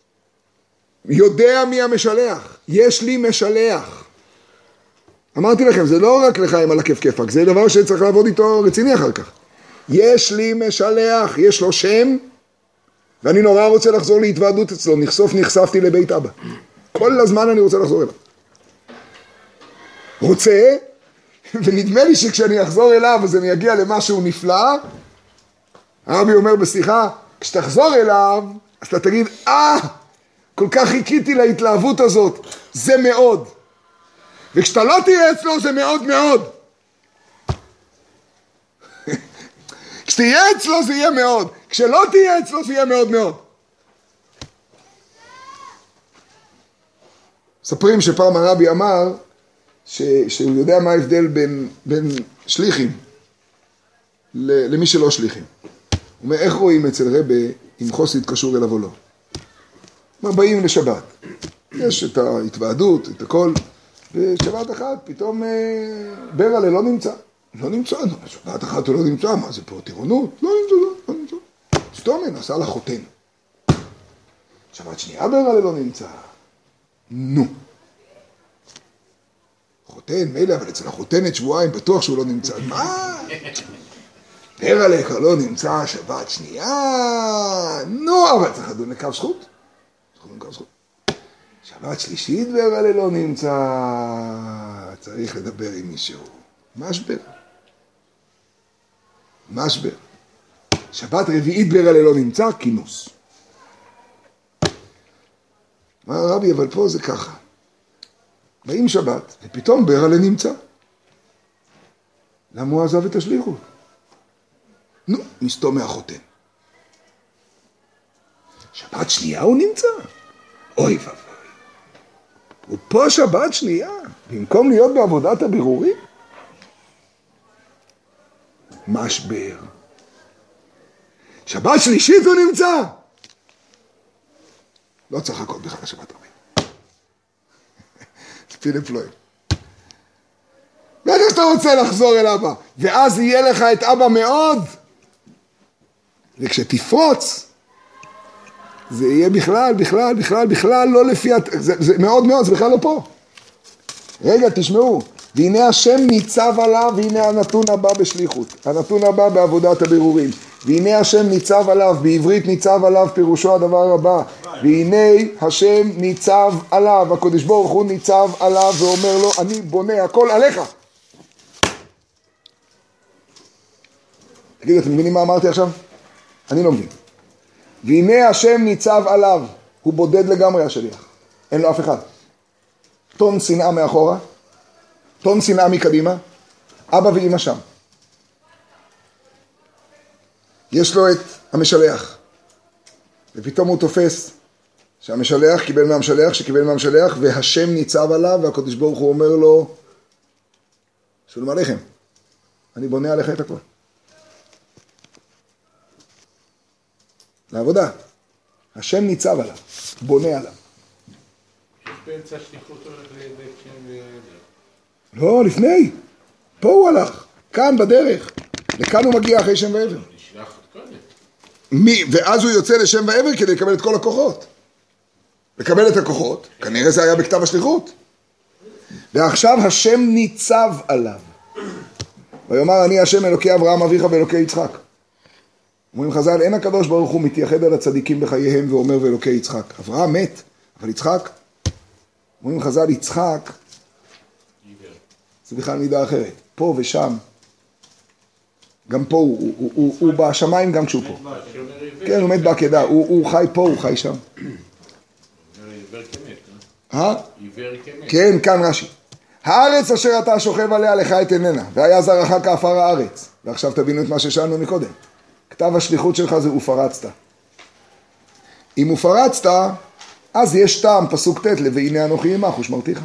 יודע מי המשלח. יש לי משלח. אמרתי לכם, זה לא רק לחיים על הכיף כיפק, זה דבר שצריך לעבוד איתו רציני אחר כך. יש לי משלח, יש לו שם, ואני נורא רוצה לחזור להתוועדות אצלו, נחשוף נחשפתי לבית אבא. כל הזמן אני רוצה לחזור אליו. רוצה, ונדמה לי שכשאני אחזור אליו, אז אני אגיע למשהו נפלא, הרבי אומר בשיחה, כשתחזור אליו, אז אתה תגיד, אה, כל כך חיכיתי להתלהבות הזאת, זה מאוד. וכשאתה לא תהיה אצלו, זה מאוד מאוד. כשתהיה אצלו, זה יהיה מאוד. כשלא תהיה אצלו, זה יהיה מאוד מאוד. מספרים שפעם הרבי אמר, ש, שהוא יודע מה ההבדל בין, בין שליחים למי שלא שליחים. הוא אומר, איך רואים אצל רבי אם חוסית קשור אליו או לא? מה, באים לשבת. יש את ההתוועדות, את הכל. בשבת אחת פתאום אה, ברלה לא נמצא. לא נמצא, בשבת אחת הוא לא נמצא. מה זה פה, טירונות? לא נמצא, לא, לא נמצא. סתומן, עשה לה חותן. שבת שנייה ברלה לא נמצא. נו. חותן, מילא, אבל אצל החותנת שבועיים בטוח שהוא לא נמצא. מה? ברלה כבר לא נמצא, שבת שנייה. נו, אבל צריך לדון לקו זכות. צריך לדון לקו זכות. שבת שלישית ברלה לא נמצא. צריך לדבר עם מישהו. משבר. משבר. שבת רביעית ברלה לא נמצא, כינוס. מה הרבי, אבל פה זה ככה. באים שבת, ופתאום ברלה נמצא. למה הוא עזב את השליחות? נו, מסתום מהחותן. שבת שנייה הוא נמצא. אוי ואבוי. הוא פה שבת שנייה, במקום להיות בעבודת הבירורים. משבר. שבת שלישית הוא נמצא. לא צריך לחכות בכלל לשבת רבים. תפילה פלואים. בטח שאתה רוצה לחזור אל אבא, ואז יהיה לך את אבא מאוד. וכשתפרוץ, זה יהיה בכלל, בכלל, בכלל, בכלל לא לפי... זה, זה מאוד מאוד, זה בכלל לא פה. רגע, תשמעו. והנה השם ניצב עליו, והנה הנתון הבא בשליחות. הנתון הבא בעבודת הבירורים. והנה השם ניצב עליו, בעברית ניצב עליו, פירושו הדבר הבא. והנה השם ניצב עליו, הקדוש ברוך הוא ניצב עליו, ואומר לו, אני בונה הכל עליך. תגידו, אתם מבינים מה אמרתי עכשיו? אני לא מבין. והנה השם ניצב עליו, הוא בודד לגמרי השליח. אין לו אף אחד. טון שנאה מאחורה, טון שנאה מקדימה, אבא ואמא שם. יש לו את המשלח, ופתאום הוא תופס שהמשלח קיבל מהמשלח, שקיבל מהמשלח, והשם ניצב עליו, והקדוש ברוך הוא אומר לו, שלום עליכם, אני בונה עליך את הכל. לעבודה. השם ניצב עליו, בונה עליו. באמצע שליחות הולך לבית שם... לא, לפני. פה הוא הלך. כאן בדרך. לכאן הוא מגיע אחרי שם ועבר. נשלח עוד קודם. מי? ואז הוא יוצא לשם ועבר כדי לקבל את כל הכוחות. לקבל את הכוחות. כנראה זה היה בכתב השליחות. ועכשיו השם ניצב עליו. ויאמר אני השם אלוקי אברהם אביך ואלוקי יצחק. אומרים חז"ל, אין הקדוש ברוך הוא מתייחד על הצדיקים בחייהם ואומר ואלוקי יצחק. אברהם מת, אבל יצחק, אומרים חז"ל, יצחק, זה בכלל מידה אחרת. פה ושם, גם פה, הוא, הוא, הוא, הוא, הוא בשמיים גם כשהוא פה. כן, הוא מת בעקדה, הוא, הוא חי פה, הוא חי שם. עיוור כמת, אה? עיוור כמת. כן, כאן רש"י. הארץ אשר אתה שוכב עליה לך את עיננה, והיה זרעך כעפר הארץ. ועכשיו תבינו את מה ששאלנו מקודם. כתב השליחות שלך זה ופרצת. אם ופרצת, אז יש טעם, פסוק ט' והנה אנוכי עמך ושמרתיך.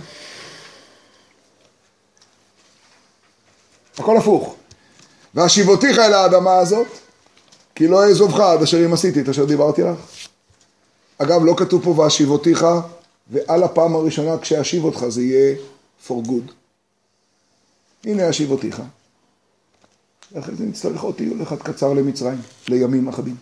הכל הפוך. והשיבותיך אל האדמה הזאת, כי לא אעזובך עד אשר אם עשיתי את אשר דיברתי לך. אגב, לא כתוב פה והשיבותיך, ועל הפעם הראשונה כשאשיב אותך זה יהיה for good. הנה השיבותיך. ואחרי זה נצטרך עוד טיול אחד קצר למצרים, לימים אחדים.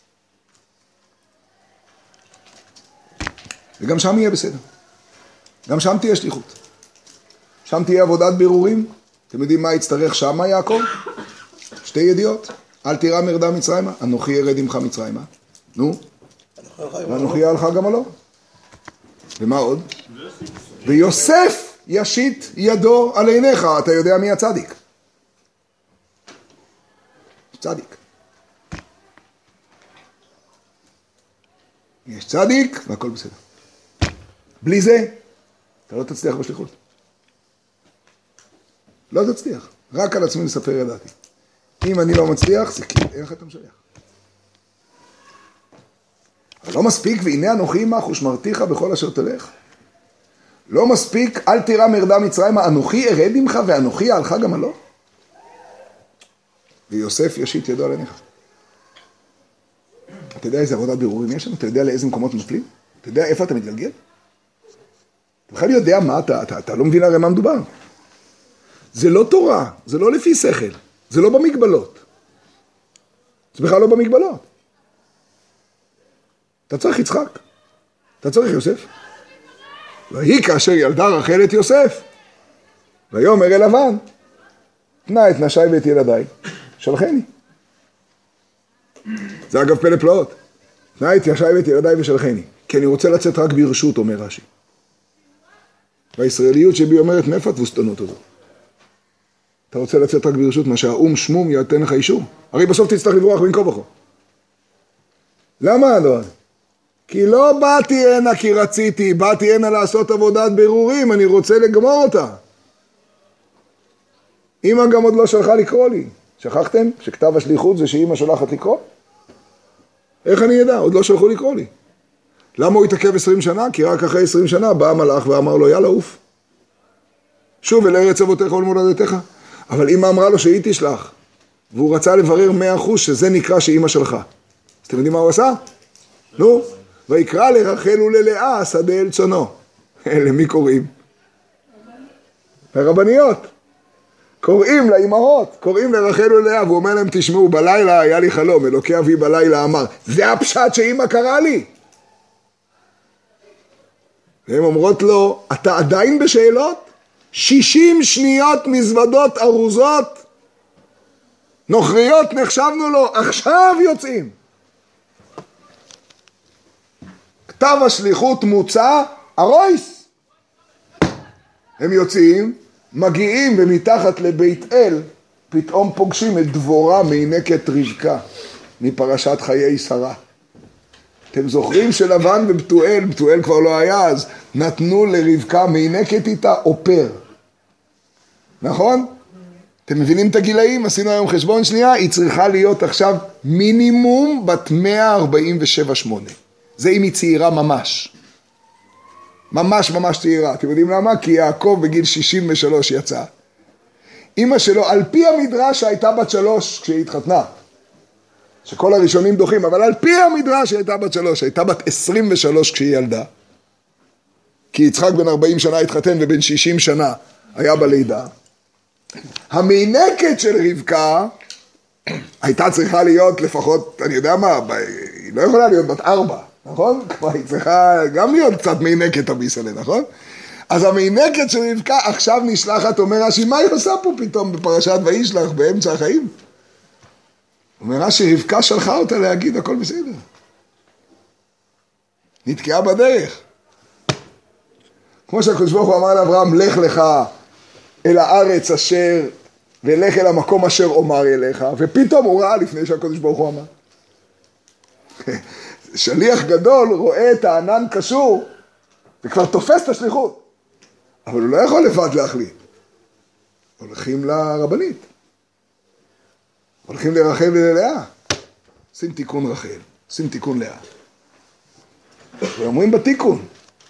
וגם שם יהיה בסדר. גם שם תהיה שליחות. שם תהיה עבודת בירורים. אתם יודעים מה יצטרך שם יעקב? שתי ידיעות. אל תירא מרדה מצרימה, אנוכי ירד עמך מצרימה. נו, ואנוכי יהיה לך גם עלו. ומה עוד? ויוסף ישית ידו על עיניך. אתה יודע מי הצדיק. צדיק. יש צדיק והכל בסדר. בלי זה, אתה לא תצליח בשליחות. לא תצליח. רק על עצמי לספר ידעתי. אם אני לא מצליח, זה כי איך אתה משליח. אבל לא מספיק, והנה אנוכי עמך ושמרתיך בכל אשר תלך. לא מספיק, אל תירא מרדה מצרימה, אנוכי ארד עמך ואנוכי אהלך גם עלו. ויוסף ישית ידו על עיניך. אתה יודע איזה עבודת בירורים יש שם? אתה יודע לאיזה מקומות נופלים? אתה יודע איפה אתה מתגלגל? אתה בכלל יודע מה אתה, אתה, אתה לא מבין הרי מה מדובר. זה לא תורה, זה לא לפי שכל, זה לא במגבלות. זה בכלל לא במגבלות. אתה צריך יצחק, אתה צריך יוסף. והיא כאשר ילדה רחל את יוסף, ויאמר אל לבן, תנה את נשי ואת ילדיי, שלחני. זה אגב פלא פלאות. תנה את נשי ואת ילדיי ושלחני. כי אני רוצה לצאת רק ברשות, אומר רש"י. והישראליות שבי אומרת, מאיפה התבוסתנות הזאת? אתה רוצה לצאת רק ברשות, מה שהאום שמום יתן לך אישור. הרי בסוף תצטרך לברוח בין כה וכה. למה אדון? כי לא באתי הנה כי רציתי, באתי הנה לעשות עבודת בירורים, אני רוצה לגמור אותה. אמא גם עוד לא שלחה לקרוא לי. שכחתם שכתב השליחות זה שאמא שולחת לקרוא? איך אני ידע? עוד לא שלחו לקרוא לי. למה הוא התעכב עשרים שנה? כי רק אחרי עשרים שנה בא המלאך ואמר לו, יאללה, אוף. שוב אל ארץ אבותיך ולמולדתך. אבל אמא אמרה לו שהיא תשלח. והוא רצה לברר מאה אחוז שזה נקרא שאמא שלך. אז אתם יודעים מה הוא עשה? נו, ויקרא לרחל וללאה שדה אל צונו. למי קוראים? לרבניות. קוראים לאמהות, קוראים לרחל וללאה, והוא אומר להם, תשמעו, בלילה היה לי חלום, אלוקי אבי בלילה אמר, זה הפשט שאמא קרא לי. והן אומרות לו, אתה עדיין בשאלות? שישים שניות מזוודות ארוזות, נוכריות נחשבנו לו, עכשיו יוצאים. כתב השליחות מוצא, ארויס. הם יוצאים, מגיעים ומתחת לבית אל, פתאום פוגשים את דבורה מינקת רבקה, מפרשת חיי שרה. אתם זוכרים שלבן ובתואל, בתואל כבר לא היה אז, נתנו לרבקה מינקת איתה אופר. נכון? אתם מבינים את הגילאים? עשינו היום חשבון שנייה, היא צריכה להיות עכשיו מינימום בת מאה ארבעים ושבע שמונה. זה אם היא צעירה ממש. ממש ממש צעירה. אתם יודעים למה? כי יעקב בגיל שישים ושלוש יצא. אמא שלו, על פי המדרש שהייתה בת שלוש כשהיא התחתנה. שכל הראשונים דוחים, אבל על פי המדרש שהייתה בת שלוש, הייתה בת עשרים ושלוש כשהיא ילדה. כי יצחק בן ארבעים שנה התחתן ובן שישים שנה היה בלידה. המינקת של רבקה הייתה צריכה להיות לפחות, אני יודע מה, היא לא יכולה להיות בת ארבע, נכון? כבר היא צריכה גם להיות קצת מינקת הביסלה, נכון? אז המינקת של רבקה עכשיו נשלחת, אומר רש"י, מה היא עושה פה פתאום בפרשת וישלח באמצע החיים? אומר רש"י, רבקה שלחה אותה להגיד, הכל בסדר. נתקעה בדרך. כמו שהקדוש ברוך הוא אמר לאברהם, לך לך אל הארץ אשר, ולך אל המקום אשר אומר אליך, ופתאום הוא ראה לפני שהקדוש ברוך הוא אמר. שליח גדול רואה את הענן קשור, וכבר תופס את השליחות. אבל הוא לא יכול לבד להחליט. הולכים לרבנית. הולכים לרחל וללאה. עושים תיקון רחל, עושים תיקון לאה. ואומרים בתיקון.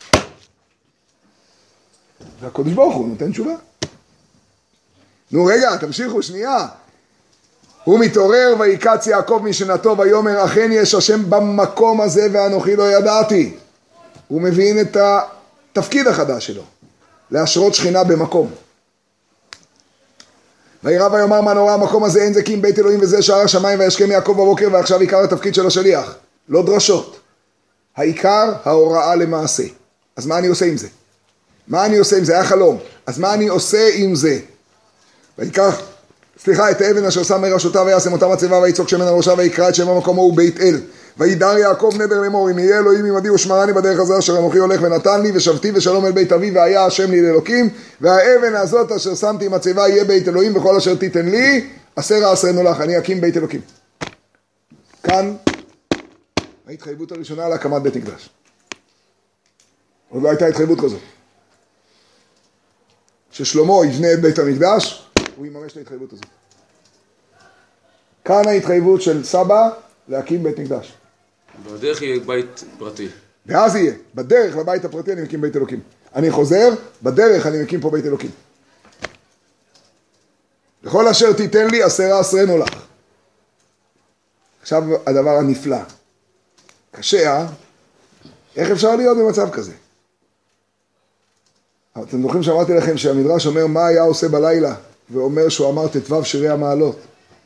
והקדוש ברוך הוא נותן תשובה. נו רגע, תמשיכו שנייה. הוא מתעורר ויקץ יעקב משנתו ויאמר אכן יש השם במקום הזה ואנוכי לא ידעתי. הוא מבין את התפקיד החדש שלו. להשרות שכינה במקום. וירא ויאמר מה נורא המקום הזה אין זה כי אם בית אלוהים וזה שער השמיים וישכם יעקב בבוקר ועכשיו עיקר התפקיד של השליח. לא דרשות. העיקר ההוראה למעשה. אז מה אני עושה עם זה? מה אני עושה עם זה? היה חלום. אז מה אני עושה עם זה? ויקח, סליחה, את האבן אשר שם מראשותיו וישם אותה מצבה ויצוק שמן על ראשה ויקרא את שם המקום ההוא בית אל. וידר יעקב נדר לאמור אם יהיה אלוהים עמדי ושמרני בדרך הזה אשר אנוכי הולך ונתן לי ושבתי ושלום אל בית אבי והיה השם לי לאלוקים והאבן הזאת אשר שמתי מצבה יהיה בית אלוהים בכל אשר תיתן לי עשר עשרנו לך אני אקים בית אלוקים. כאן ההתחייבות הראשונה להקמת בית מקדש. עוד לא הייתה התחייבות כזאת. ששלמה יבנה את בית המקדש, הוא יממש את ההתחייבות הזאת. כאן ההתחייבות של סבא להקים בית מקדש. בדרך יהיה בית פרטי. ואז יהיה, בדרך לבית הפרטי אני מקים בית אלוקים. אני חוזר, בדרך אני מקים פה בית אלוקים. לכל אשר תיתן לי עשרה עשרנו לך. עכשיו הדבר הנפלא. קשה, אה? איך אפשר להיות במצב כזה? אתם זוכרים שאמרתי לכם שהמדרש אומר מה היה עושה בלילה, ואומר שהוא אמר תתבב שירי המעלות.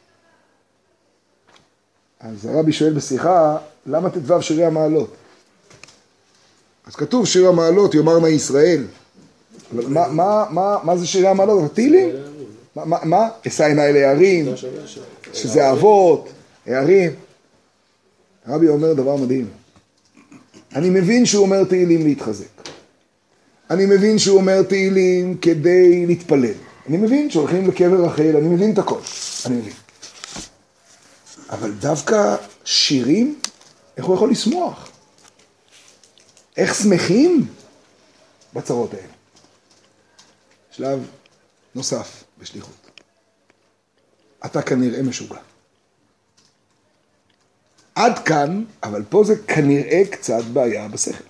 אז הרבי שואל בשיחה, למה תתבב שירי המעלות? אז כתוב שיר המעלות, יאמרנה ישראל. אבל מה, מה, מה, מה זה שירי המעלות? תהילים? מה, מה, מה? אשא עיני להרים, שזה אבות, הערים. הרבי אומר דבר מדהים. אני מבין שהוא אומר תהילים להתחזק. אני מבין שהוא אומר תהילים כדי להתפלל. אני מבין שהולכים לקבר רחל, אני מבין את הכל. אני מבין. אבל דווקא שירים, איך הוא יכול לשמוח? איך שמחים בצרות האלה? שלב נוסף בשליחות. אתה כנראה משוגע. עד כאן, אבל פה זה כנראה קצת בעיה בשכל.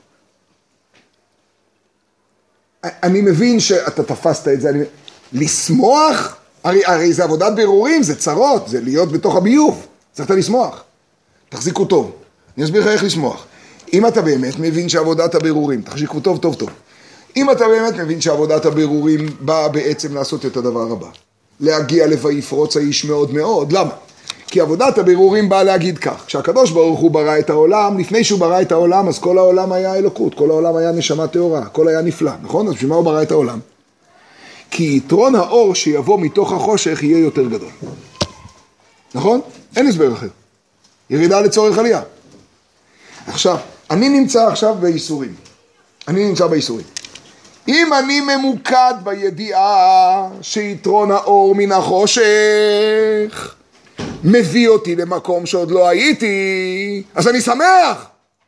אני מבין שאתה תפסת את זה, אני... לשמוח, הרי, הרי זה עבודת בירורים, זה צרות, זה להיות בתוך הביוב, צריך לשמוח. תחזיקו טוב, אני אסביר לך איך לשמוח. אם אתה באמת מבין שעבודת הבירורים, תחשיקו טוב טוב טוב, אם אתה באמת מבין שעבודת הבירורים באה בעצם לעשות את הדבר הבא, להגיע ל"ויפרוץ האיש מאוד מאוד", למה? כי עבודת הבירורים באה להגיד כך, כשהקדוש ברוך הוא ברא את העולם, לפני שהוא ברא את העולם, אז כל העולם היה אלוקות, כל העולם היה נשמה טהורה, הכל היה נפלא, נכון? אז בשביל מה הוא ברא את העולם? כי יתרון האור שיבוא מתוך החושך יהיה יותר גדול. נכון? אין הסבר אחר. ירידה לצורך עלייה. עכשיו, אני נמצא עכשיו בייסורים. אני נמצא בייסורים. אם אני ממוקד בידיעה שיתרון האור מן החושך מביא אותי למקום שעוד לא הייתי, אז אני שמח.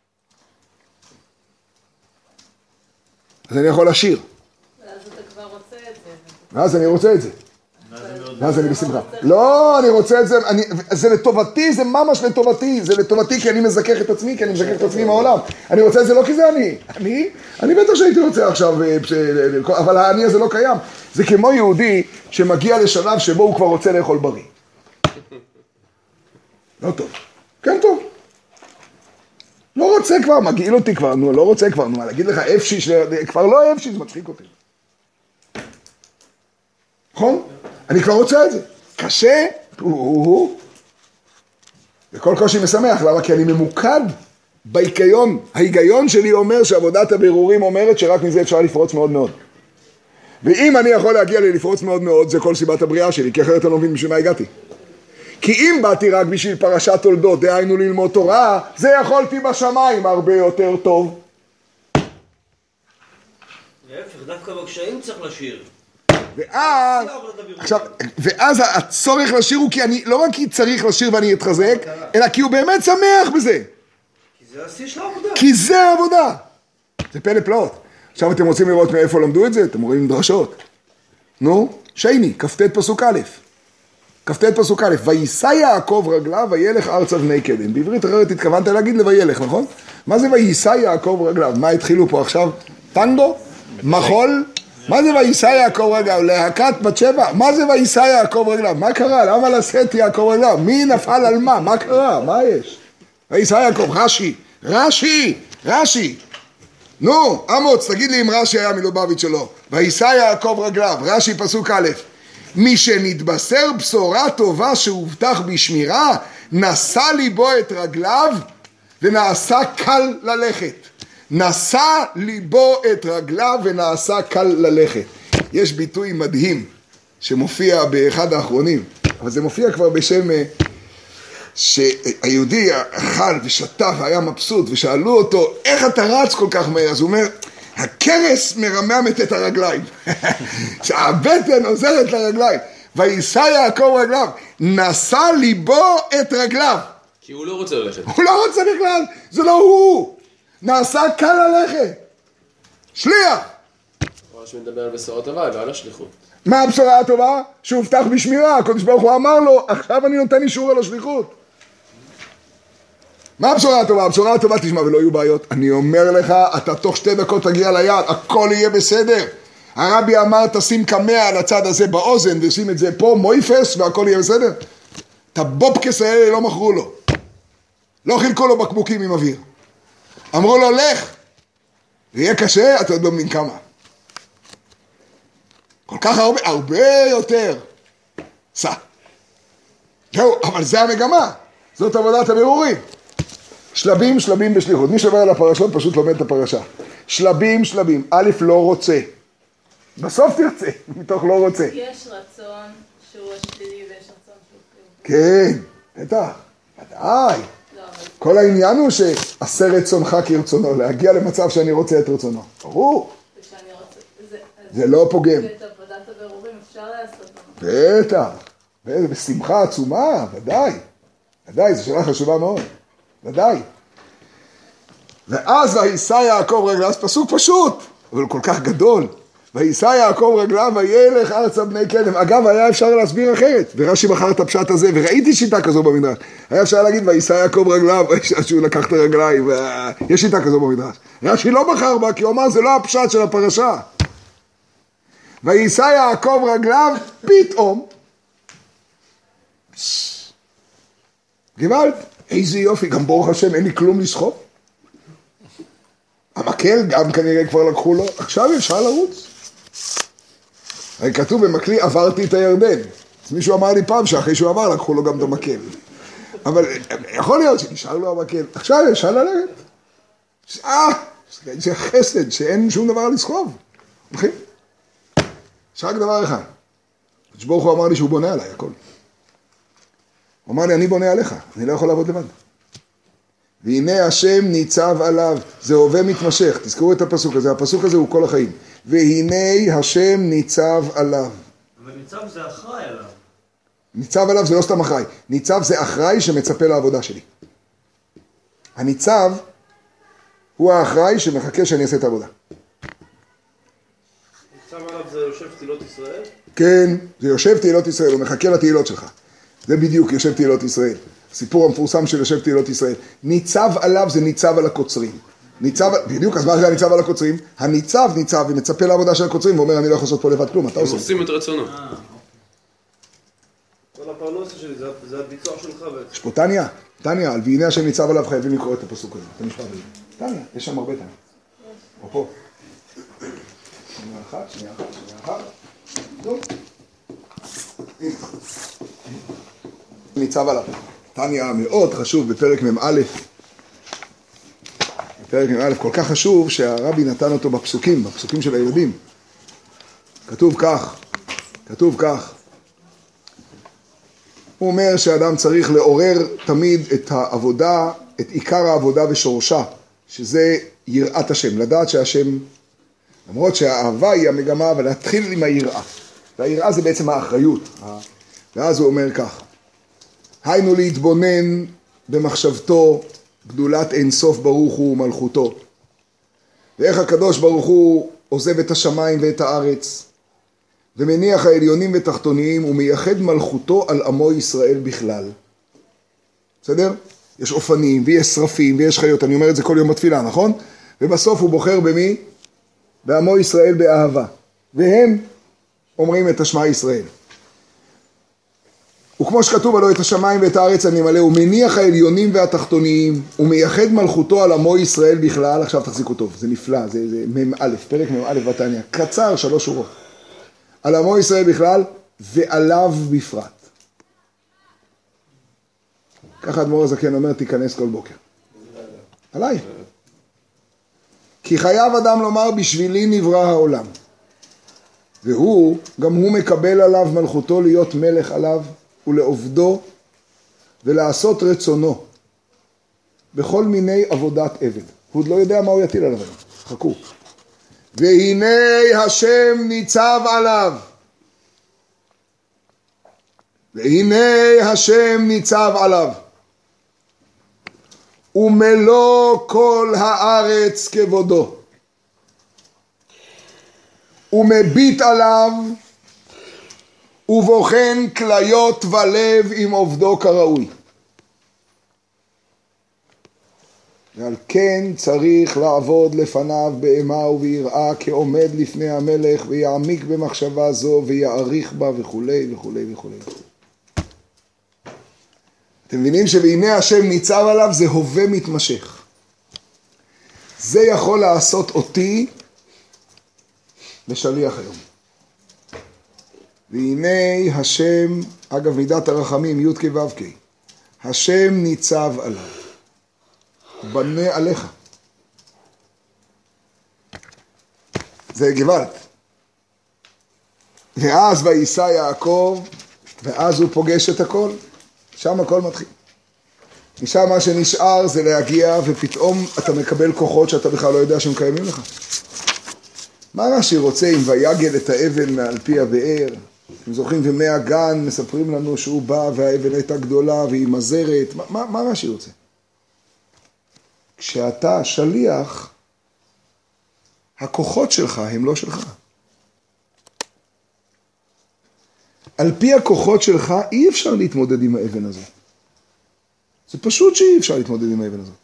אז אני יכול לשיר. ואז אתה כבר רוצה את זה. ואז אני רוצה את זה. ואז אני בשמחה. לא, אני רוצה את זה, אני, זה לטובתי, זה ממש לטובתי, זה לטובתי כי אני מזכך את עצמי, כי אני מזכך את עצמי עם העולם. אני רוצה את זה לא כי זה אני. אני, אני בטח שהייתי רוצה עכשיו, אבל האני הזה לא קיים. זה כמו יהודי שמגיע לשלב שבו הוא כבר רוצה לאכול בריא. לא טוב. כן טוב. לא רוצה כבר, מגעיל אותי כבר, נו, לא רוצה כבר, נו, להגיד לך אפשי, כבר לא אפשי, זה מצחיק אותי. נכון? אני כבר רוצה את זה. קשה, וכל קושי משמח, למה? כי אני ממוקד בהיגיון. ההיגיון שלי אומר שעבודת הבירורים אומרת שרק מזה אפשר לפרוץ מאוד מאוד. ואם אני יכול להגיע ללפרוץ מאוד מאוד, זה כל סיבת הבריאה שלי, כי אחרת אני לא מבין בשביל מה הגעתי. כי אם באתי רק בשביל פרשת תולדות, דהיינו ללמוד תורה, זה יכולתי בשמיים הרבה יותר טוב. להפך, דווקא בקשיים צריך לשיר. ואז, עכשיו, ואז הצורך לשיר הוא כי אני, לא רק כי צריך לשיר ואני אתחזק, אלא כי הוא באמת שמח בזה. כי זה השיא של העבודה. כי זה העבודה. זה פלא פלאות. עכשיו אתם רוצים לראות מאיפה למדו את זה? אתם רואים דרשות. נו, שני, כ"ט פסוק א'. כ"ט פסוק א', ויישא יעקב רגליו וילך ארצה בני קדם. בעברית אחרת התכוונת להגיד לוילך, נכון? מה זה ויישא יעקב רגליו? מה התחילו פה עכשיו? טנגו? מחול? מה זה ויישא יעקב רגליו? להקת בת שבע? מה זה ויישא יעקב רגליו? מה קרה? למה לשאת יעקב רגליו? מי נפל על מה? מה קרה? מה יש? ויישא יעקב, רש"י, רש"י, רש"י. נו, אמוץ, תגיד לי אם רש"י היה מלובביץ' שלו. ויישא יעקב רגליו, רש"י פסוק א', מי שנתבשר בשורה טובה שהובטח בשמירה, נשא ליבו את רגליו ונעשה קל ללכת. נשא ליבו את רגליו ונעשה קל ללכת. יש ביטוי מדהים שמופיע באחד האחרונים, אבל זה מופיע כבר בשם שהיהודי אכל ושתה והיה מבסוט, ושאלו אותו איך אתה רץ כל כך מהר, אז הוא אומר הכרס מרממת את הרגליים. שהבטן עוזרת לרגליים. ויישא יעקב רגליו, נשא ליבו את רגליו. כי הוא לא רוצה ללכת. הוא לא רוצה בכלל, זה לא הוא. נעשה קל ללכת. שליח. ממש מדבר על בשורת טובה ועל השליחות. מה הבשורה הטובה? שהובטח בשמירה. הקדוש ברוך הוא אמר לו, עכשיו אני נותן אישור על השליחות. מה הבשורה הטובה? הבשורה הטובה, תשמע, ולא יהיו בעיות. אני אומר לך, אתה תוך שתי דקות תגיע ליד, הכל יהיה בסדר. הרבי אמר, תשים קמע על הצד הזה באוזן, ושים את זה פה, מויפס, והכל יהיה בסדר. את הבובקס האלה לא מכרו לו. לא חילקו לו בקבוקים עם אוויר. אמרו לו, לך. זה יהיה קשה, אתה עוד לא מבין כמה. כל כך הרבה, הרבה יותר. סע. זהו, אבל זה המגמה. זאת עבודת הבירורים. שלבים, שלבים בשליחות. מי שעובר על הפרשות פשוט לומד את הפרשה. שלבים, שלבים. א' לא רוצה. בסוף תרצה, מתוך לא רוצה. יש רצון שהוא השלילי ויש רצון שהוא חיובי. כן, בטח. ודאי. כל העניין הוא שעשה רצונך כרצונו, להגיע למצב שאני רוצה את רצונו. ברור. ושאני רוצה... זה לא פוגם. ואת עבודת הבירורים אפשר לעשות. בטח. בשמחה עצומה, ודאי. ודאי, זו שאלה חשובה מאוד. ודאי. ואז ויישא יעקב רגליו, אז פסוק פשוט, אבל כל כך גדול. ויישא יעקב רגליו וילך ארצה בני קדם. אגב, היה אפשר להסביר אחרת, ורש"י בחר את הפשט הזה, וראיתי שיטה כזו במדרש. היה אפשר להגיד, ויישא יעקב רגליו, שהוא לקח את הרגליים, יש שיטה כזו במדרש. רש"י לא בחר בה, כי הוא אמר, זה לא הפשט של הפרשה. ויישא יעקב רגליו, פתאום, גוואלד, איזה יופי, גם ברוך השם, אין לי כלום לסחוב. המקל גם כנראה כבר לקחו לו, עכשיו אפשר לרוץ. הרי כתוב במקלי, עברתי את הירדן. אז מישהו אמר לי פעם שאחרי שהוא עבר לקחו לו גם את המקל. אבל יכול להיות שנשאר לו המקל. עכשיו אפשר ללכת. אה, זה חסד, שאין שום דבר לסחוב. הולכים. יש רק דבר אחד. ברוך הוא אמר לי שהוא בונה עליי, הכל. הוא אמר לי, אני בונה עליך, אני לא יכול לעבוד לבד. והנה השם ניצב עליו, זה הווה מתמשך, תזכרו את הפסוק הזה, הפסוק הזה הוא כל החיים. והנה השם ניצב עליו. אבל ניצב זה אחראי עליו. ניצב עליו זה לא סתם אחראי, ניצב זה אחראי שמצפה לעבודה שלי. הניצב הוא האחראי שמחכה שאני אעשה את העבודה. ניצב עליו זה יושב תהילות ישראל? כן, זה יושב תהילות ישראל, הוא מחכה לתהילות שלך. זה בדיוק יושב תהילות ישראל. הסיפור המפורסם של יושב תהילות ישראל. ניצב עליו זה ניצב על הקוצרים. ניצב, בדיוק, אז מה זה הניצב על הקוצרים? הניצב ניצב ומצפה לעבודה של הקוצרים ואומר אני לא יכול לעשות פה לבד כלום, אתה עושה. הם עושים את רצונו. כל הפרנסה שלי זה הביצוע שלך בעצם. יש פה טניה, טניה, על והנה השם ניצב עליו חייבים לקרוא את הפסוק הזה. את המשפט הזה. טניה, יש שם הרבה טניה. או פה. שנייה אחת, שנייה אחת, שנייה אחת. טוב. ניצב עליו. טניה מאוד חשוב בפרק מ"א. בפרק מ"א כל כך חשוב שהרבי נתן אותו בפסוקים, בפסוקים של הילדים. כתוב כך, כתוב כך. הוא אומר שאדם צריך לעורר תמיד את העבודה, את עיקר העבודה ושורשה, שזה יראת השם, לדעת שהשם, למרות שהאהבה היא המגמה, אבל להתחיל עם היראה. והיראה זה בעצם האחריות. ואז הוא אומר כך, היינו להתבונן במחשבתו, גדולת אין סוף ברוך הוא ומלכותו. ואיך הקדוש ברוך הוא עוזב את השמיים ואת הארץ, ומניח העליונים ותחתוניים, ומייחד מלכותו על עמו ישראל בכלל. בסדר? יש אופנים, ויש שרפים, ויש חיות, אני אומר את זה כל יום בתפילה, נכון? ובסוף הוא בוחר במי? בעמו ישראל באהבה. והם אומרים את השמע ישראל. וכמו שכתוב עלו את השמיים ואת הארץ אני מלא, הוא מניח העליונים והתחתוניים, הוא מייחד מלכותו על עמו ישראל בכלל, עכשיו תחזיקו טוב, זה נפלא, זה, זה מ"א, פרק מ"א בתניא, קצר, שלוש שורות. על עמו ישראל בכלל, ועליו בפרט. ככה אדמו"ר הזקן אומר, תיכנס כל בוקר. עליי. כי חייב אדם לומר, בשבילי נברא העולם. והוא, גם הוא מקבל עליו מלכותו להיות מלך עליו, ולעובדו, ולעשות רצונו, בכל מיני עבודת עבד. הוא עוד לא יודע מה הוא יטיל עליו. חכו. והנה השם ניצב עליו. והנה השם ניצב עליו. ומלוא כל הארץ כבודו. ומביט עליו, ובוחן כליות ולב עם עובדו כראוי. ועל כן צריך לעבוד לפניו באימה וביראה כעומד לפני המלך ויעמיק במחשבה זו ויעריך בה וכו' וכו' וכו'. אתם מבינים שבהנה השם ניצב עליו זה הווה מתמשך. זה יכול לעשות אותי לשליח היום. והנה השם, אגב מידת הרחמים, י' כ' ו' כ', השם ניצב עליו. בנה עליך. זה גוואלד. ואז וייסע יעקב, ואז הוא פוגש את הכל, שם הכל מתחיל. משם מה שנשאר זה להגיע, ופתאום אתה מקבל כוחות שאתה בכלל לא יודע שהם קיימים לך. מה רש"י רוצה אם ויגל את האבן מעל פי הבאר? אתם זוכרים, ומי הגן מספרים לנו שהוא בא והאבן הייתה גדולה והיא מזרת. מה, מה, מה רש"י רוצה? כשאתה שליח, הכוחות שלך הם לא שלך. על פי הכוחות שלך אי אפשר להתמודד עם האבן הזאת. זה פשוט שאי אפשר להתמודד עם האבן הזאת.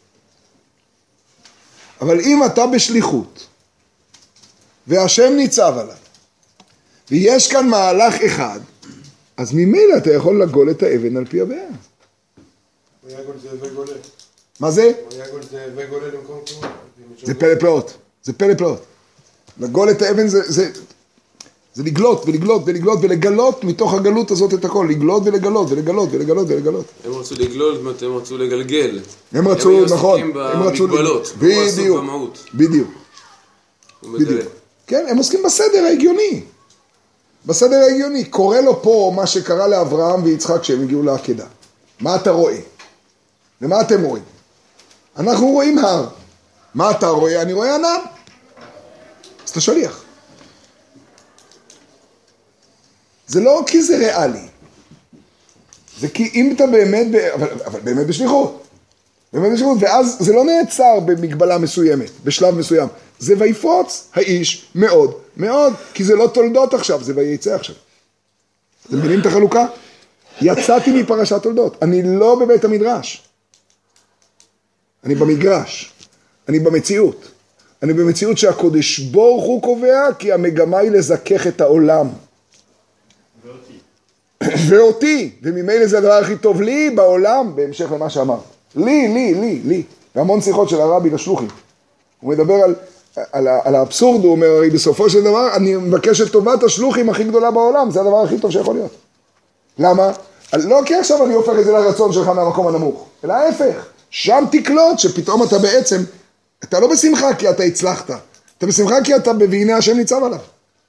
אבל אם אתה בשליחות, והשם ניצב עליו, ויש כאן מהלך אחד, אז ממילא אתה יכול לגול את האבן על פי הבאר. ויגול זה וגולה. מה זה? ויגול זה וגולה למקום כמו... זה פלא פלאות, זה פלא פלאות. לגול את האבן זה, זה, זה לגלות ולגלות ולגלות ולגלות מתוך הגלות הזאת את הכל, לגלות ולגלות ולגלות ולגלות ולגלות. הם רצו לגלול, הם רצו לגלגל. הם רצו, נכון, הם רצו במגבלות, בדיוק, במהות. בדיוק, בדיוק. כן, הם עוסקים בסדר ההגיוני. בסדר ההגיוני, קורה לו פה מה שקרה לאברהם ויצחק כשהם הגיעו לעקדה. מה אתה רואה? ומה אתם רואים? אנחנו רואים הר. מה אתה רואה? אני רואה ענן. אז אתה שליח. זה לא כי זה ריאלי. זה כי אם אתה באמת, אבל, אבל באמת בשליחות. באמת בשליחות, ואז זה לא נעצר במגבלה מסוימת, בשלב מסוים. זה ויפרוץ האיש מאוד מאוד, כי זה לא תולדות עכשיו, זה וייצא עכשיו. אתם מבינים את החלוקה? יצאתי מפרשת תולדות, אני לא בבית המדרש. אני במגרש, אני במציאות. אני במציאות שהקודש ברוך הוא קובע, כי המגמה היא לזכך את העולם. ואותי. ואותי, וממילא זה הדבר הכי טוב לי בעולם, בהמשך למה שאמר. לי, לי, לי, לי. והמון שיחות של הרבי לשלוחים. הוא מדבר על, על, על האבסורד, הוא אומר, הרי בסופו של דבר, אני מבקש את טובת השלוחים הכי גדולה בעולם, זה הדבר הכי טוב שיכול להיות. למה? לא כי עכשיו אני הופך את זה לרצון שלך מהמקום הנמוך, אלא ההפך. שם תקלוט שפתאום אתה בעצם, אתה לא בשמחה כי אתה הצלחת, אתה בשמחה כי אתה בבהנה השם ניצב עליו.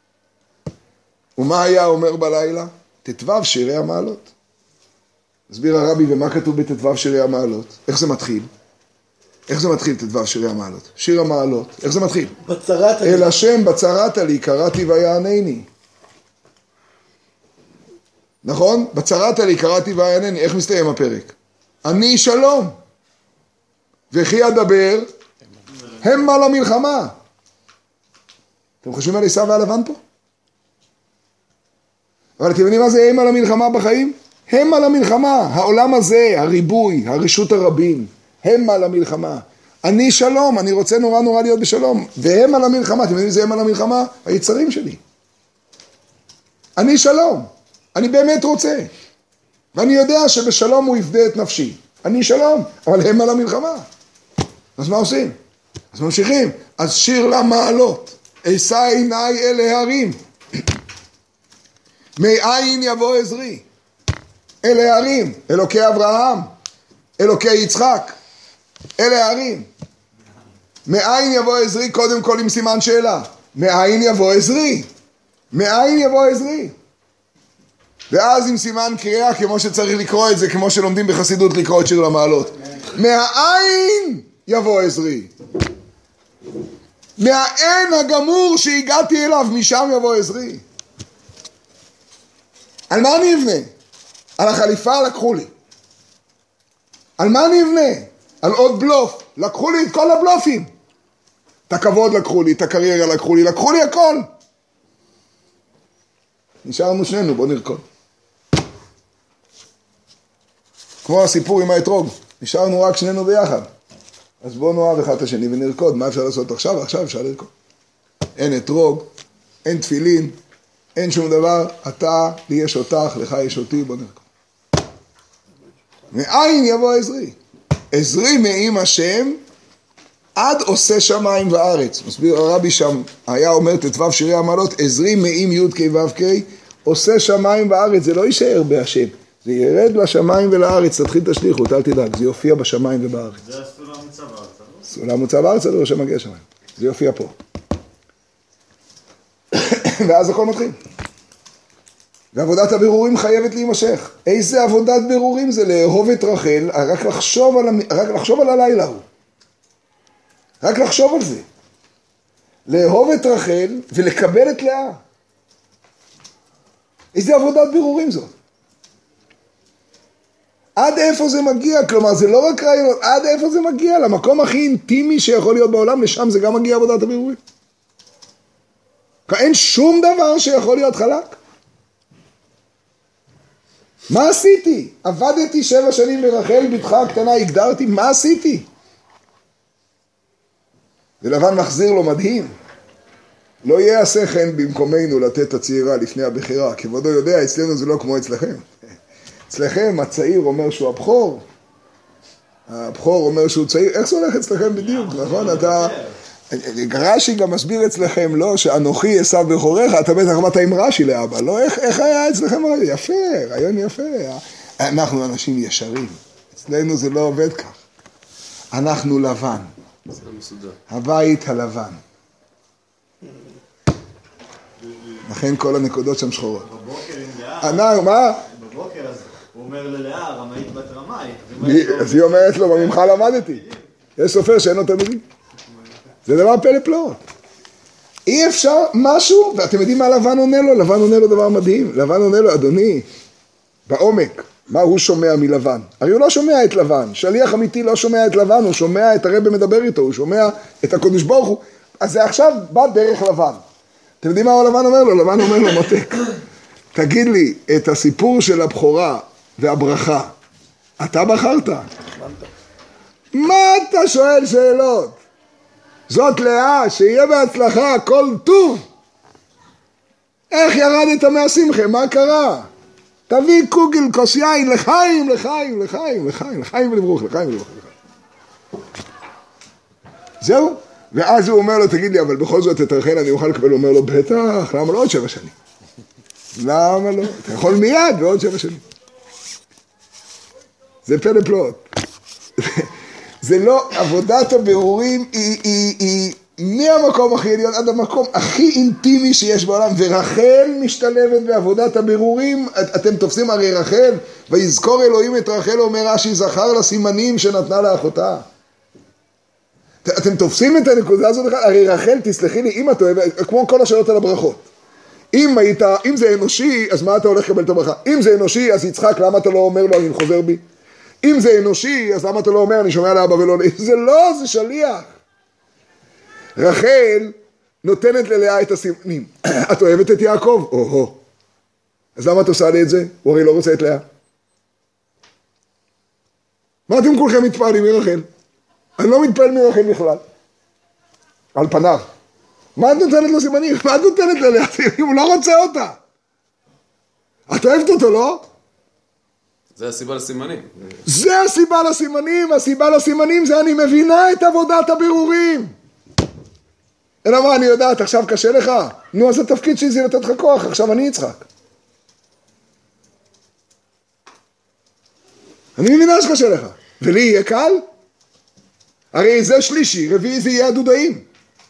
ומה היה אומר בלילה? תתבב שירי המעלות. הסביר הרבי, ומה כתוב בתתבב שירי המעלות? איך זה מתחיל? איך זה מתחיל תתבב שירי המעלות? שיר המעלות, איך זה מתחיל? בצרת אל השם בצרת לי, קראתי ויענני. נכון? בצרת לי, קראתי ויענני. איך מסתיים הפרק? אני שלום. וכי אדבר, המה למלחמה. אתם חושבים על עשיו והלבן פה? אבל אתם יודעים מה זה המה למלחמה בחיים? המה למלחמה, העולם הזה, הריבוי, הרשות הרבים, המה למלחמה. אני שלום, אני רוצה נורא נורא להיות בשלום, והמה למלחמה, אתם יודעים זה המה למלחמה? היצרים שלי. אני שלום, אני באמת רוצה, ואני יודע שבשלום הוא יפדה את נפשי. אני שלום, אבל המה למלחמה. אז מה עושים? אז ממשיכים. אז שיר למעלות, אשא עיניי אל ההרים, מאין יבוא עזרי? אל ההרים, אלוקי אברהם, אלוקי יצחק, אל ההרים. מאין יבוא עזרי? קודם כל עם סימן שאלה. מאין יבוא עזרי? מאין יבוא עזרי? ואז עם סימן קריאה, כמו שצריך לקרוא את זה, כמו שלומדים בחסידות לקרוא את שיר למעלות. מאין יבוא עזרי? מהאין הגמור שהגעתי אליו, משם יבוא עזרי. על מה אני אבנה? על החליפה לקחו לי. על מה אני אבנה? על עוד בלוף. לקחו לי את כל הבלופים. את הכבוד לקחו לי, את הקריירה לקחו לי, לקחו לי הכל. נשארנו שנינו, בוא נרקוד. כמו הסיפור עם האתרוג, נשארנו רק שנינו ביחד. אז בואו נאהב אחד את השני ונרקוד. מה אפשר לעשות עכשיו? עכשיו אפשר לרקוד. אין אתרוג, אין תפילין, אין שום דבר. אתה, לי יש אותך, לך יש אותי, בוא נרקוד. מאין יבוא עזרי? עזרי מעם השם עד עושה שמיים וארץ. מסביר הרבי שם, היה אומר תתבב שירי המעלות, עזרי מעם י' כ' ו' כ', עושה שמיים וארץ. זה לא יישאר בהשם, זה ירד לשמיים ולארץ. תתחיל את השליחות, אל תדאג, זה יופיע בשמיים ובארץ. זה הסולם מוצב ארצה, לא? סולם מוצב ארצה, לא ראשם מגיע שמיים. זה יופיע פה. ואז הכל מתחיל. ועבודת הבירורים חייבת להימשך. איזה עבודת בירורים זה? לאהוב את רחל, רק לחשוב על, רק לחשוב על הלילה הוא. רק לחשוב על זה. לאהוב את רחל ולקבל את לאה. איזה עבודת בירורים זאת? עד איפה זה מגיע? כלומר, זה לא רק רעיונות, עד איפה זה מגיע? למקום הכי אינטימי שיכול להיות בעולם, לשם זה גם מגיע עבודת הבירורים. אין שום דבר שיכול להיות חלק. מה עשיתי? עבדתי שבע שנים ברחל, בתך הקטנה, הגדרתי, מה עשיתי? ולבן מחזיר לו מדהים. לא יעשה כן במקומנו לתת את הצעירה לפני הבחירה, כבודו יודע, אצלנו זה לא כמו אצלכם. אצלכם הצעיר אומר שהוא הבכור, הבכור אומר שהוא צעיר, איך זה הולך אצלכם בדיוק, נכון? אתה... רש"י גם מסביר אצלכם, לא, שאנוכי עשיו בכורך, אתה בטח באת עם רש"י לאבא, לא, איך, איך היה אצלכם? יפה, רעיון יפה. אנחנו אנשים ישרים, אצלנו זה לא עובד כך. אנחנו לבן, הבית הלבן. לכן כל הנקודות שם שחורות. בבוקר עם לאה, מה? בבוקר אז הוא אומר ללאה, רמאית בת רמאית. אז היא אומרת לו, ממך למדתי. יש סופר שאין לו תלמידים. זה דבר פלא פלאות. אי אפשר משהו, ואתם יודעים מה לבן עונה לו? לבן עונה לו דבר מדהים. לבן עונה לו, אדוני, בעומק, מה הוא שומע מלבן? הרי הוא לא שומע את לבן. שליח אמיתי לא שומע את לבן, הוא שומע את הרב מדבר איתו, הוא שומע את הקדוש ברוך הוא. אז זה עכשיו בא דרך לבן. אתם יודעים מה לבן אומר לו? לבן אומר לו, מותק, תגיד לי את הסיפור של הבכורה והברכה. אתה בחרת? מה אתה שואל שאלות? זאת לאה, שיהיה בהצלחה, הכל טוב. איך ירדת מהשמחה? מה קרה? תביא קוגל, כוס יין, לחיים, לחיים, לחיים, לחיים, לחיים ולברוך, לחיים ולברוך. זהו. ואז הוא אומר לו, תגיד לי, אבל בכל זאת את הרחל אני אוכל לקבל, הוא אומר לו, בטח, למה לא עוד שבע שנים? למה לא? אתה יכול מיד ועוד שבע שנים. זה פלא פלאות. זה לא, עבודת הבירורים היא, היא, היא מהמקום הכי עליון עד המקום הכי אינטימי שיש בעולם, ורחל משתלבת בעבודת הבירורים. אתם תופסים הרי רחל, ויזכור אלוהים את רחל, אומר רש"י, זכר לסימנים שנתנה לאחותה. אתם תופסים את הנקודה הזאת, הרי רחל, תסלחי לי, אם את אוהבת, כמו כל השאלות על הברכות. אם היית, אם זה אנושי, אז מה אתה הולך לקבל את הברכה? אם זה אנושי, אז יצחק, למה אתה לא אומר לו, אני חוזר בי? אם זה אנושי, אז למה אתה לא אומר, אני שומע לאבא ולא... זה לא, זה שליח. רחל נותנת ללאה את הסימנים. את אוהבת את יעקב? או-הו. אז למה את עושה לי את זה? הוא הרי לא רוצה את לאה. מה אתם כולכם מתפעלים מרחל? אני לא מתפעל מרחל בכלל. על פניו. מה את נותנת לו סימנים? מה את נותנת ללאה? הוא לא רוצה אותה. את אוהבת אותו, לא? זה הסיבה לסימנים. זה הסיבה לסימנים, הסיבה לסימנים זה אני מבינה את עבודת הבירורים. אלא מה, אני יודעת, עכשיו קשה לך? נו, אז התפקיד שלי זה לתת לך כוח, עכשיו אני יצחק. אני מבינה שקשה לך. ולי יהיה קל? הרי זה שלישי, רביעי זה יהיה הדודאים.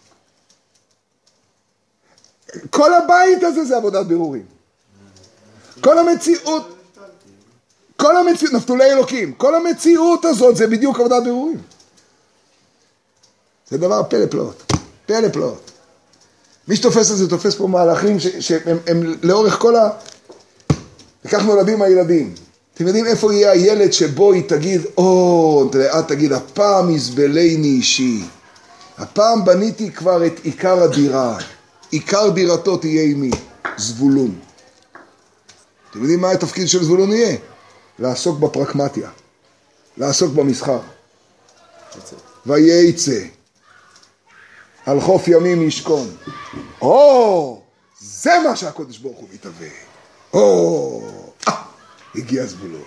כל הבית הזה זה עבודת בירורים. כל המציאות... כל המציאות, נפתולי אלוקים, כל המציאות הזאת זה בדיוק עבודת בירורים. זה דבר פלא פלאות, פלא פלאות. מי שתופס את זה, תופס פה מהלכים ש, שהם הם לאורך כל ה... וכך נולדים הילדים. אתם יודעים איפה יהיה הילד שבו היא תגיד, או, את תגיד, הפעם יזבלני אישי. הפעם בניתי כבר את עיקר הדירה. עיקר דירתו תהיה עימי, זבולון. אתם יודעים מה התפקיד של זבולון יהיה? לעסוק בפרקמטיה, לעסוק במסחר. וייצא, על חוף ימים ישכון. או, זה מה שהקודש ברוך הוא מתהווה. או, אה, הגיע זבולון.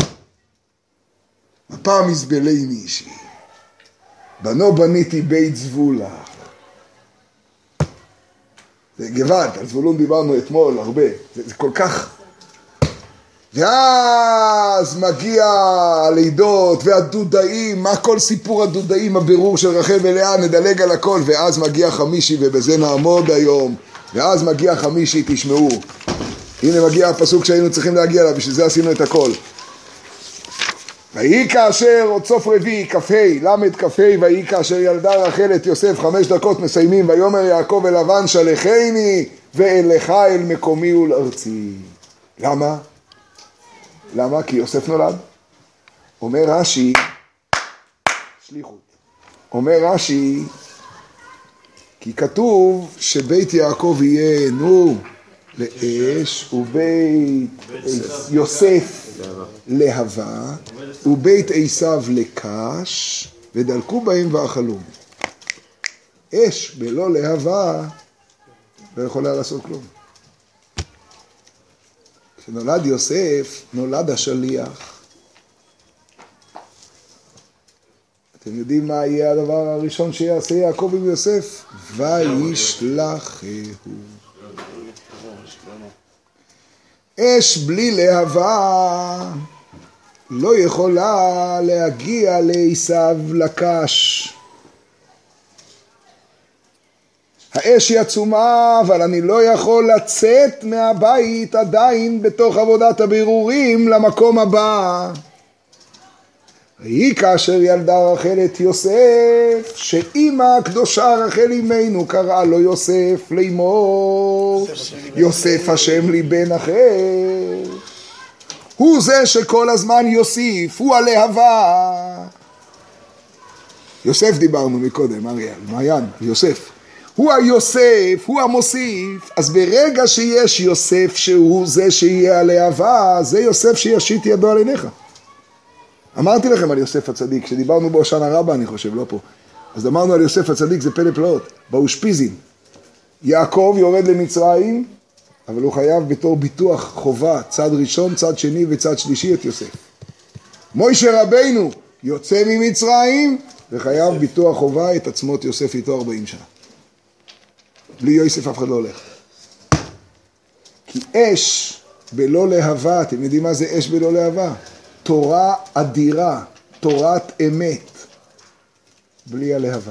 הפעם יזבלני אישי. בנו בניתי בית זבולה. זה גבעת, על זבולון דיברנו אתמול הרבה. זה, זה כל כך... ואז מגיע הלידות והדודאים, מה כל סיפור הדודאים, הבירור של רחל ולאה, נדלג על הכל, ואז מגיע חמישי ובזה נעמוד היום, ואז מגיע חמישי, תשמעו, הנה מגיע הפסוק שהיינו צריכים להגיע אליו, בשביל זה עשינו את הכל. ויהי כאשר, עוד סוף רביעי, כ"ה, למד כ"ה, ויהי כאשר ילדה רחל את יוסף, חמש דקות מסיימים, ויאמר יעקב אל לבן שלחני ואלך אל מקומי ולארצי. למה? למה? כי יוסף נולד. אומר רש"י, שליחות. אומר רש"י, כי כתוב שבית יעקב יהיה, נו, לאש, ובית יוסף להבה, ובית עשיו לקש, ודלקו בהם ואכלו. אש בלא להבה לא יכולה לעשות כלום. כשנולד יוסף, נולד השליח. אתם יודעים מה יהיה הדבר הראשון שיעשה יעקב עם יוסף? וישלחהו. אש בלי להבה לא יכולה להגיע לעשיו לקש. האש היא עצומה, אבל אני לא יכול לצאת מהבית עדיין בתוך עבודת הבירורים למקום הבא. היא כאשר ילדה רחל את יוסף, שאמא הקדושה רחל אמנו קראה לו יוסף לאמור, יוסף השם לי בן אחר. הוא זה שכל הזמן יוסיף, הוא הלהבה. יוסף דיברנו מקודם, אריאל, מעיין, יוסף. הוא היוסף, הוא המוסיף. אז ברגע שיש יוסף שהוא זה שיהיה הלהבה, זה יוסף שישית ידו על עיניך. אמרתי לכם על יוסף הצדיק, כשדיברנו בהושענא רבה, אני חושב, לא פה. אז אמרנו על יוסף הצדיק, זה פלא פלאות, באושפיזין. יעקב יורד למצרים, אבל הוא חייב בתור ביטוח חובה, צד ראשון, צד שני וצד שלישי את יוסף. מוישה רבינו יוצא ממצרים, וחייב ביטוח חובה את עצמות יוסף איתו ארבעים שנה. בלי יוסף אף אחד לא הולך. כי אש בלא להבה, אתם יודעים מה זה אש בלא להבה? תורה אדירה, תורת אמת, בלי הלהבה.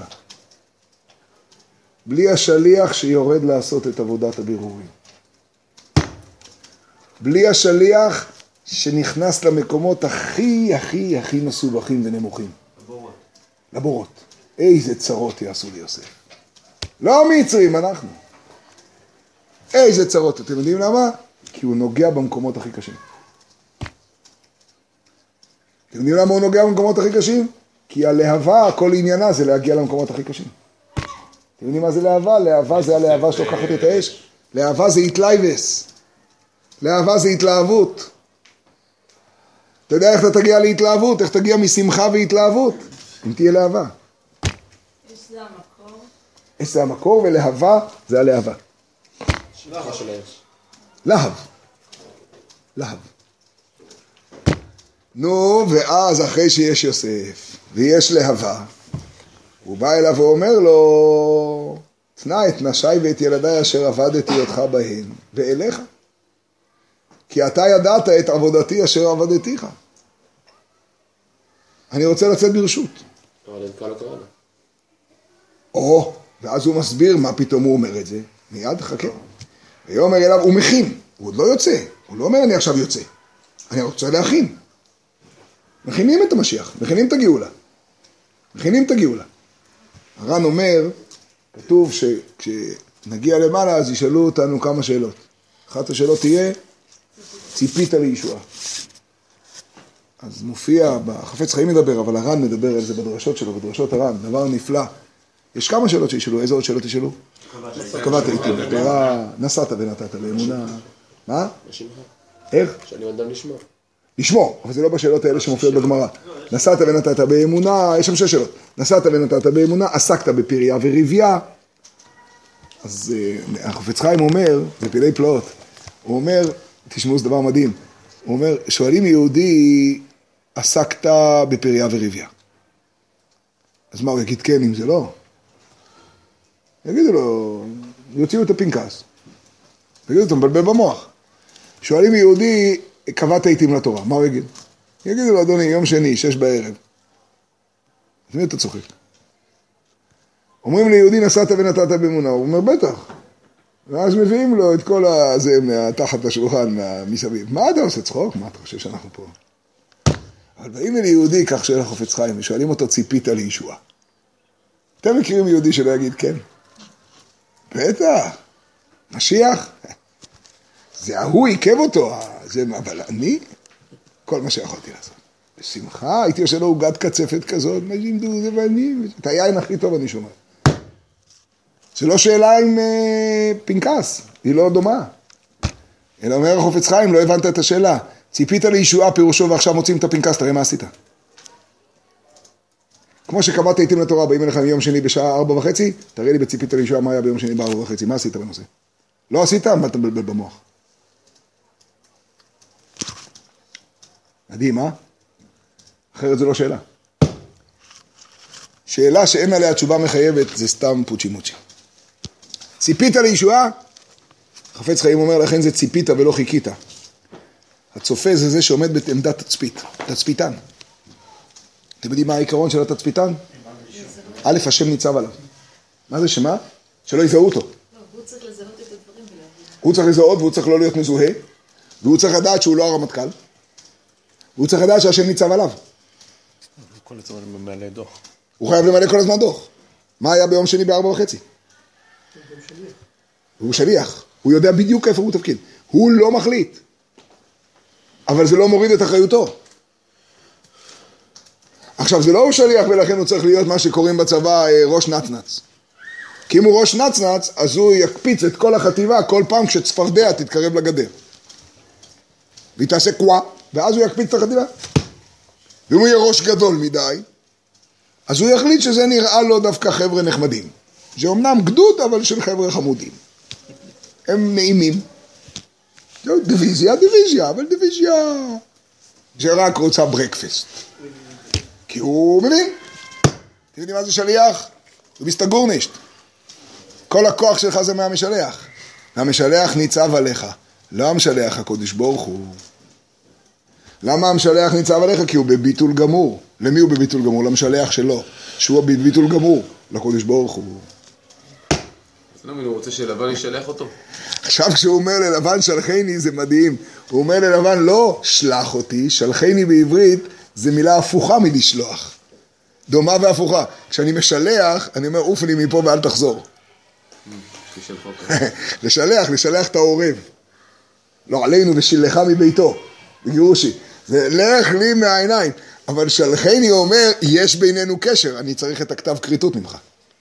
בלי השליח שיורד לעשות את עבודת הבירורים. בלי השליח שנכנס למקומות הכי הכי הכי מסובכים ונמוכים. לבורות. לבורות. איזה צרות יעשו ליוסף. לא מצרים, אנחנו. איזה צרות, אתם יודעים למה? כי הוא נוגע במקומות הכי קשים. אתם יודעים למה הוא נוגע במקומות הכי קשים? כי הלהבה, כל עניינה זה להגיע למקומות הכי קשים. אתם יודעים מה זה להבה? להבה זה הלהבה שלוקחת את האש. להבה זה התלייבס. להבה זה התלהבות. אתה יודע איך אתה תגיע להתלהבות? איך תגיע משמחה והתלהבות? אם תהיה להבה. יש זה המקור. יש זה המקור ולהבה זה הלהבה. שלחה של האש. להב. להב. נו, ואז אחרי שיש יוסף ויש להבה, הוא בא אליו ואומר לו, תנא את נשי ואת ילדיי אשר עבדתי אותך בהן, ואליך. כי אתה ידעת את עבודתי אשר עבדתיך. אני רוצה לצאת ברשות. אבל אין קהל הקורונה. או, ואז הוא מסביר מה פתאום הוא אומר את זה. מיד חכה. ויאמר אליו, הוא מכין, הוא עוד לא יוצא. הוא לא אומר אני עכשיו יוצא. אני רוצה להכין. מכינים את המשיח, מכינים את הגאולה. מכינים את הגאולה. הר"ן אומר, כתוב שכשנגיע למעלה אז ישאלו אותנו כמה שאלות. אחת השאלות תהיה, ציפית לישועה. אז מופיע, החפץ חיים מדבר, אבל הר"ן מדבר על זה בדרשות שלו, בדרשות הר"ן, דבר נפלא. יש כמה שאלות שישאלו, איזה עוד שאלות ישאלו? קבעת איתי, בתורה, נסעת ונתת לאמונה. מה? איך? שאני אדם לשמוע. לשמור, אבל זה לא בשאלות האלה שמופיעות בגמרא. נסעת ונתת באמונה, יש שם שש שאלות. נסעת ונתת באמונה, עסקת בפריה וריביה. אז החפץ חיים אומר, זה פלאי פלאות, הוא אומר, תשמעו, זה דבר מדהים, הוא אומר, שואלים יהודי, עסקת בפריה וריביה. אז מה, הוא יגיד כן אם זה לא? יגידו לו, יוציאו את הפנקס. יגידו, אתה מבלבל במוח. שואלים יהודי, קבעת עיתים לתורה, מה הוא יגיד? יגידו לו, אדוני, יום שני, שש בערב. אז מי אתה צוחק? אומרים ליהודי, נסעת ונתת באמונה, הוא אומר, בטח. ואז מביאים לו את כל הזה מהתחת השולחן, מסביב. מה אתה עושה צחוק? מה אתה חושב שאנחנו פה? אבל באים אל יהודי, כך שאלה חפץ חיים, ושואלים אותו, ציפית לישועה. אתם מכירים יהודי שלא יגיד כן? בטח. משיח? זה ההוא עיכב אותו, זה, אבל אני, כל מה שיכולתי לעשות. בשמחה, הייתי עושה לו עוגת קצפת כזאת, מה שימדו זה ואני, את היין הכי טוב אני שומע. זה לא שאלה עם אה, פנקס, היא לא דומה. אלא אומר החפץ חיים, לא הבנת את השאלה. ציפית לישועה פירושו ועכשיו מוצאים את הפנקס, תראה מה עשית. כמו שקבעת עיתים לתורה, באים אליך מיום שני בשעה ארבע וחצי, תראה לי בציפית לישועה מה היה ביום שני בארבע וחצי, מה עשית בנושא? לא עשית, מה אתה מבלבל במוח? מדהים, אה? אחרת זה לא שאלה. שאלה שאין עליה תשובה מחייבת, זה סתם פוצ'י מוצ'י. ציפית לישועה? חפץ חיים אומר, לכן זה ציפית ולא חיכית. הצופה זה זה שעומד בעמדת תצפית, תצפיתן. אתם יודעים מה העיקרון של התצפיתן? א', השם ניצב עליו. מה זה שמה? שלא יזהו אותו. לא, הוא צריך לזהות את הדברים ולהבין. הוא צריך לזהות והוא צריך לא להיות מזוהה, והוא צריך לדעת שהוא לא הרמטכ"ל, והוא צריך לדעת שהשם ניצב עליו. כל הזמן ממלא דוח. הוא חייב למלא כל הזמן דוח. מה היה ביום שני בארבע וחצי? הוא שליח. הוא יודע בדיוק איפה הוא תפקיד. הוא לא מחליט. אבל זה לא מוריד את אחריותו. עכשיו, זה לא הוא שליח ולכן הוא צריך להיות מה שקוראים בצבא ראש נצנץ. כי אם הוא ראש נצנץ, אז הוא יקפיץ את כל החטיבה כל פעם כשצפרדע תתקרב לגדר. והיא תעשה קווה, ואז הוא יקפיץ את החטיבה. ואם הוא יהיה ראש גדול מדי, אז הוא יחליט שזה נראה לו דווקא חבר'ה נחמדים. זה אומנם גדוד, אבל של חבר'ה חמודים. הם נעימים. דיוויזיה, דיוויזיה, אבל דיוויזיה שרק רוצה ברקפסט. כי הוא מבין. אתם יודעים מה זה שליח? הוא מסתגורנישט. כל הכוח שלך זה מהמשלח. המשלח ניצב עליך. לא המשלח הקודש ברוך הוא. למה המשלח ניצב עליך? כי הוא בביטול גמור. למי הוא בביטול גמור? למשלח שלו. שהוא בביטול גמור. לקודש ברוך הוא. אז לא מבין, הוא רוצה שלבן ישלח אותו? עכשיו כשהוא אומר ללבן שלחני זה מדהים. הוא אומר ללבן לא שלח אותי, שלחני בעברית זה מילה הפוכה מלשלוח. דומה והפוכה. כשאני משלח, אני אומר אוף לי מפה ואל תחזור. לשלח, לשלח את העורב. לא עלינו ושילך מביתו, בגירושי. זה לך לי מהעיניים. אבל שלחני אומר, יש בינינו קשר, אני צריך את הכתב קריטות ממך.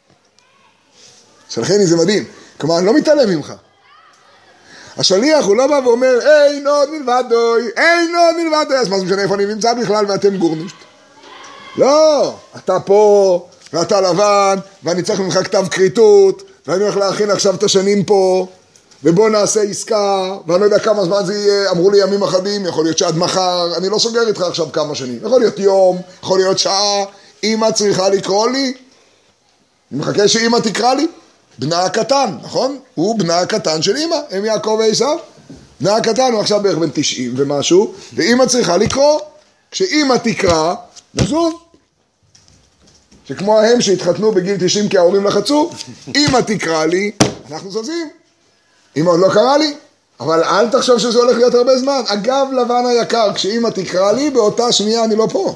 שלחני זה מדהים. כלומר, אני לא מתעלם ממך. השליח הוא לא בא ואומר, אין עוד מלבדוי, אין עוד מלבדוי, אז מה זה משנה איפה אני נמצא בכלל ואתם גורנישט? לא, אתה פה, ואתה לבן, ואני צריך ממך כתב קריטות, ואני הולך להכין עכשיו את השנים פה, ובוא נעשה עסקה, ואני לא יודע כמה זמן זה יהיה, אמרו לי ימים אחדים, יכול להיות שעד מחר, אני לא סוגר איתך עכשיו כמה שנים, יכול להיות יום, יכול להיות שעה, אמא צריכה לקרוא לי, אני מחכה שאמא תקרא לי, בנה הקטן, נכון? הוא בנה הקטן של אמא, הם יעקב ועשיו, בנה הקטן הוא עכשיו בערך בן תשעים ומשהו, ואמא צריכה לקרוא, כשאמא תקרא, נזוז. שכמו ההם שהתחתנו בגיל תשעים כי ההורים לחצו, אמא תקרא לי, אנחנו זזים. אמא עוד לא קרא לי, אבל אל תחשוב שזה הולך להיות הרבה זמן. אגב, לבן היקר, כשאמא תקרא לי, באותה שנייה אני לא פה.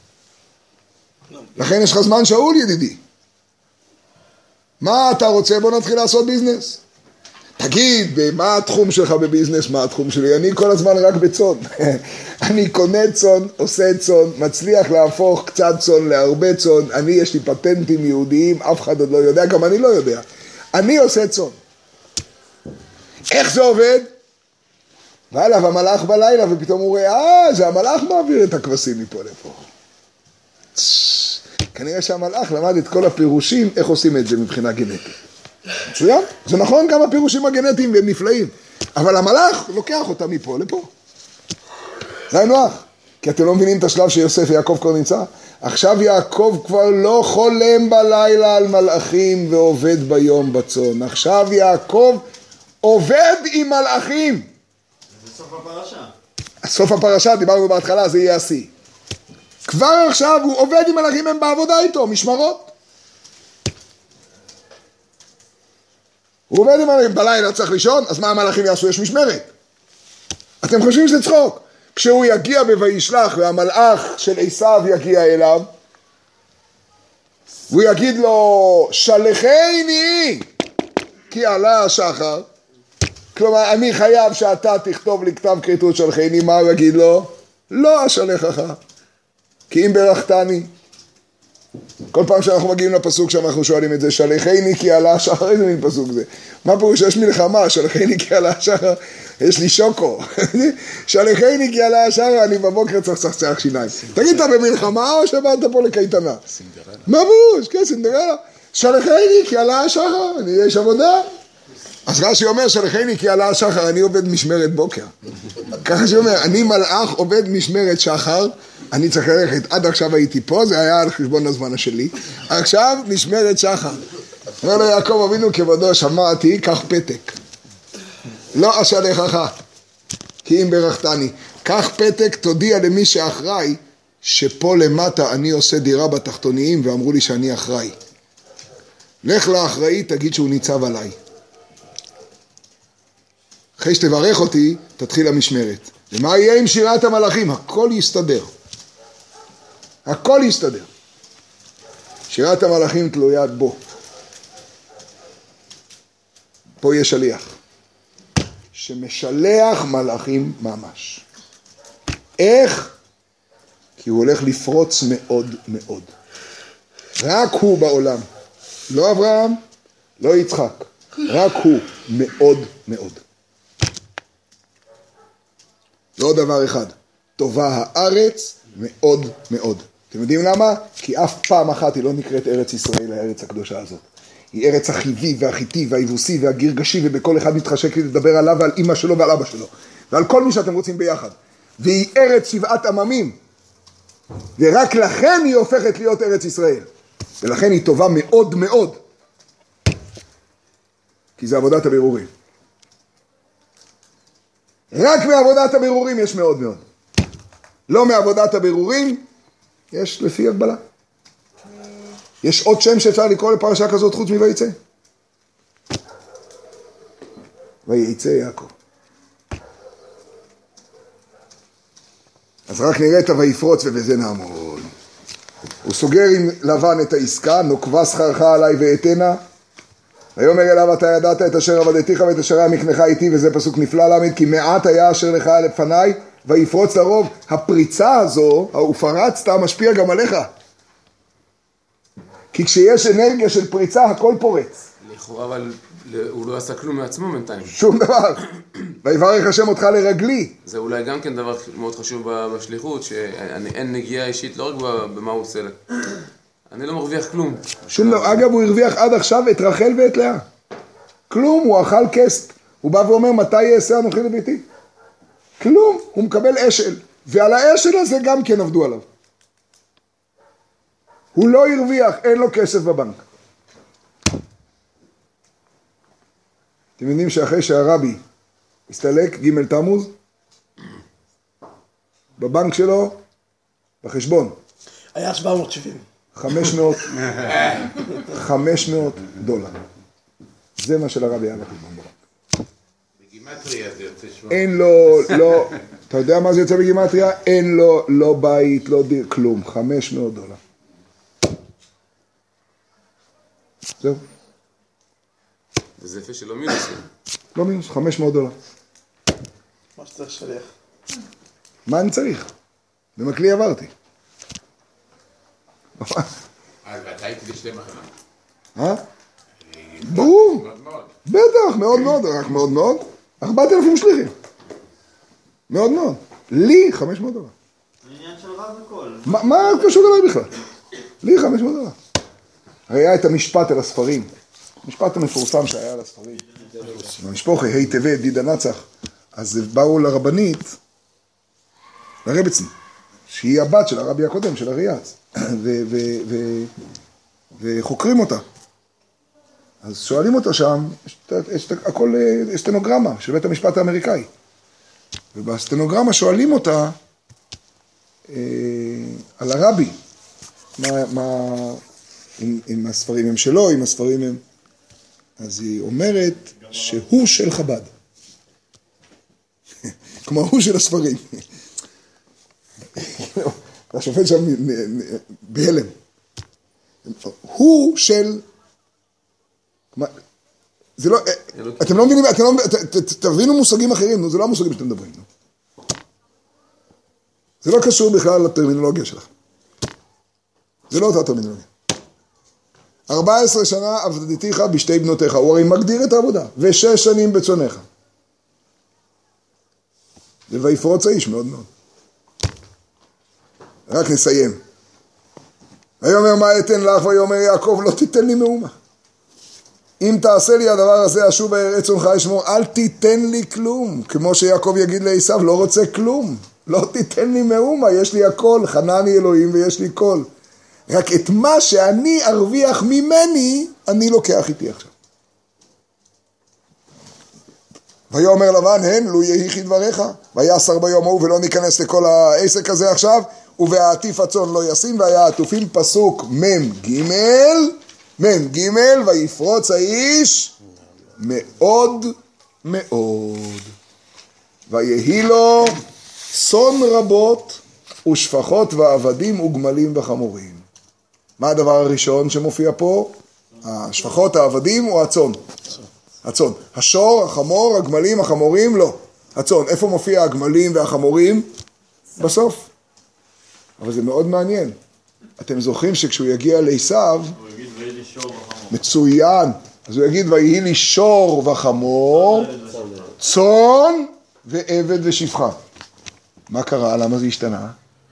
לכן יש לך זמן שאול, ידידי. מה אתה רוצה? בוא נתחיל לעשות ביזנס. תגיד, מה התחום שלך בביזנס? מה התחום שלי? אני כל הזמן רק בצון. אני קונה צון, עושה צון, מצליח להפוך קצת צון להרבה צון. אני, יש לי פטנטים יהודיים, אף אחד עוד לא יודע, גם אני לא יודע. אני עושה צון. איך זה עובד? בא אליו המלאך בלילה, ופתאום הוא רואה, אה, זה המלאך מעביר את הכבשים מפה לפה. כנראה שהמלאך למד את כל הפירושים, איך עושים את זה מבחינה גנטית. מצוין? זה נכון כמה פירושים הגנטיים והם נפלאים, אבל המלאך לוקח אותם מפה לפה. זה הנוח, כי אתם לא מבינים את השלב שיוסף ויעקב כבר נמצא. עכשיו יעקב כבר לא חולם בלילה על מלאכים ועובד ביום בצון. עכשיו יעקב עובד עם מלאכים. זה סוף הפרשה. סוף הפרשה, דיברנו בהתחלה, זה יהיה השיא. כבר עכשיו הוא עובד עם מלאכים, הם בעבודה איתו, משמרות. הוא עובד עם מלאכים, בלילה צריך לישון, אז מה המלאכים יעשו? יש משמרת. אתם חושבים שזה צחוק? כשהוא יגיע בוישלח והמלאך של עשיו יגיע אליו, והוא יגיד לו, שלחני, כי עלה השחר. כלומר, אני חייב שאתה תכתוב לי כתב כריתות שלחני, מה הוא יגיד לו? לא אשלחך, כי אם ברכתני. כל פעם שאנחנו מגיעים לפסוק שם אנחנו שואלים את זה, שלחני כי עלה השחר, איזה מין פסוק זה? מה פירוש שיש מלחמה, שלחני כי עלה השחר, יש לי שוקו. שלחני כי עלה השחר, אני בבוקר צריך צחצח שיניים. תגיד, אתה במלחמה או שבאת פה לקייטנה? מה פירוש? כן, סינדרלה. שלחני כי עלה השחר, אני יש עבודה. אז רש"י אומר שלכני כי עלה השחר, אני עובד משמרת בוקר. ככה שאומר, אני מלאך עובד משמרת שחר, אני צריך ללכת, עד עכשיו הייתי פה, זה היה על חשבון הזמן שלי, עכשיו משמרת שחר. אומר לו יעקב אבינו כבודו, שמעתי, קח פתק. לא אשלחך, כי אם ברכתני. קח פתק, תודיע למי שאחראי, שפה למטה אני עושה דירה בתחתוניים, ואמרו לי שאני אחראי. לך לאחראי, תגיד שהוא ניצב עליי. אחרי שתברך אותי, תתחיל המשמרת. ומה יהיה עם שירת המלאכים? הכל יסתדר. הכל יסתדר. שירת המלאכים תלויה בו. פה יש שליח. שמשלח מלאכים ממש. איך? כי הוא הולך לפרוץ מאוד מאוד. רק הוא בעולם. לא אברהם, לא יצחק. רק הוא מאוד מאוד. ועוד דבר אחד, טובה הארץ מאוד מאוד. אתם יודעים למה? כי אף פעם אחת היא לא נקראת ארץ ישראל, הארץ הקדושה הזאת. היא ארץ החיבי והחיטי והיבוסי והגרגשי, ובכל אחד מתחשק לי לדבר עליו ועל אמא שלו ועל אבא שלו. ועל כל מי שאתם רוצים ביחד. והיא ארץ שבעת עממים. ורק לכן היא הופכת להיות ארץ ישראל. ולכן היא טובה מאוד מאוד. כי זה עבודת הבירורים. רק מעבודת הבירורים יש מאוד מאוד. לא מעבודת הבירורים, יש לפי הגבלה. יש עוד שם שאפשר לקרוא לפרשה כזאת חוץ מויצא. וייצא יעקב. אז רק נראה את ויפרוץ ובזה נעמוד. הוא סוגר עם לבן את העסקה, נוקבה שכרך עליי ואתנה. ויאמר אליו אתה ידעת את אשר עבדתיך ואת אשר היה מקנך איתי, וזה פסוק נפלא למד, כי מעט היה אשר לך לפניי ויפרוץ לרוב. הפריצה הזו, ופרצת, משפיע גם עליך. כי כשיש אנרגיה של פריצה הכל פורץ. לכאורה אבל הוא לא עשה כלום מעצמו בינתיים. שום דבר. ויברך השם אותך לרגלי. זה אולי גם כן דבר מאוד חשוב בשליחות, שאין נגיעה אישית לא רק במה הוא עושה. אני לא מרוויח כלום. שום דבר. אגב, הוא הרוויח עד עכשיו את רחל ואת לאה. כלום, הוא אכל קסט. הוא בא ואומר, מתי יעשה אנוכי לביתי? כלום, הוא מקבל אשל. ועל האשל הזה גם כן עבדו עליו. הוא לא הרוויח, אין לו כסף בבנק. אתם יודעים שאחרי שהרבי הסתלק, ג' תמוז, בבנק שלו, בחשבון, היה שבע מאות שבעים. חמש מאות, חמש מאות דולר. זה מה של הרבי היה בחשבון בבנק. בגימטריה זה יוצא שבע. אין לו, לא, אתה יודע מה זה יוצא בגימטריה? אין לו, לא בית, לא דיר, כלום. חמש מאות דולר. זהו. וזה יפה שלא מינוס. לא מינוס, חמש מאות דולר. מה שצריך שליח. מה אני צריך? במקלי עברתי. אז ואתה הייתי בשתי מחנות. אה? ברור. מאוד מאוד. בטח, מאוד מאוד, רק מאוד מאוד. ארבעת אלפים שליחים. מאוד מאוד. לי חמש מאות דולר. זה עניין של רב וכל. מה מה קשור אליי בכלל? לי חמש מאות דולר. הרי היה את המשפט על הספרים. המשפט המפורסם שהיה על הספרים. המשפחה, היי טבת, דידה נצח. אז באו לרבנית, לרבצן, שהיא הבת של הרבי הקודם, של הריאץ. וחוקרים אותה. אז שואלים אותה שם, יש הכל סטנוגרמה של בית המשפט האמריקאי. ובסטנוגרמה שואלים אותה על הרבי, מה, מה, אם, אם הספרים הם שלו, אם הספרים הם... אז היא אומרת שהוא של חב"ד. כמו הוא של הספרים. השופט שם בהלם. הוא של... זה לא... אתם לא מבינים, אתם לא... תבינו מושגים אחרים, זה לא המושגים שאתם מדברים. זה לא קשור בכלל לטרמינולוגיה שלך. זה לא אותה טרמינולוגיה. ארבע עשרה שנה עבדתיך בשתי בנותיך, הוא הרי מגדיר את העבודה, ושש שנים בצונך. ויפרוץ האיש מאוד מאוד. רק נסיים. ויאמר מה אתן לך, ויאמר יעקב לא תיתן לי מאומה. אם תעשה לי הדבר הזה, אשוב ארץ צאנך אשמור, אל תיתן לי כלום. כמו שיעקב יגיד לעשיו, לא רוצה כלום. לא תיתן לי מאומה, יש לי הכל, חנני אלוהים ויש לי כל. רק את מה שאני ארוויח ממני, אני לוקח איתי עכשיו. ויאמר לבן, הן, לו יהי כדבריך, ויעשר ביום ההוא, ולא ניכנס לכל העסק הזה עכשיו, ובעטיף הצאן לא ישים, והיה עטופים, פסוק מם ג' מם ג' ויפרוץ האיש מאוד מאוד. ויהי לו צאן רבות, ושפחות ועבדים וגמלים וחמורים. מה הדבר הראשון שמופיע פה? השפחות, העבדים או הצאן? הצאן. השור, החמור, הגמלים, החמורים, לא. הצאן. איפה מופיע הגמלים והחמורים? בסוף. אבל זה מאוד מעניין. אתם זוכרים שכשהוא יגיע לעשיו, הוא יגיד ויהי לי שור וחמור. מצוין. אז הוא יגיד ויהי לי שור וחמור, צאן ועבד ושפחה. מה קרה? למה זה השתנה?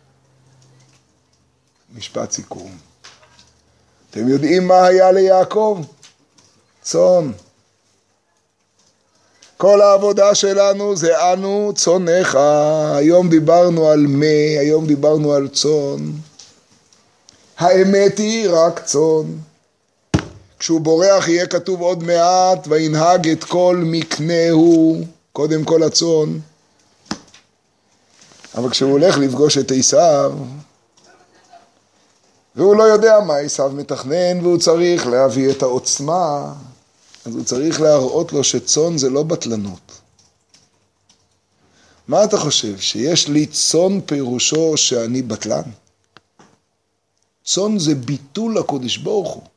משפט סיכום. אתם יודעים מה היה ליעקב? צאן. כל העבודה שלנו זה אנו צאנך. היום דיברנו על מי, היום דיברנו על צאן. האמת היא רק צאן. כשהוא בורח יהיה כתוב עוד מעט, וינהג את כל מקנהו, קודם כל הצאן. אבל כשהוא הולך לפגוש את עשיו, והוא לא יודע מה עשיו מתכנן, והוא צריך להביא את העוצמה, אז הוא צריך להראות לו שצאן זה לא בטלנות. מה אתה חושב? שיש לי צאן פירושו שאני בטלן? צאן זה ביטול הקודש ברוך הוא.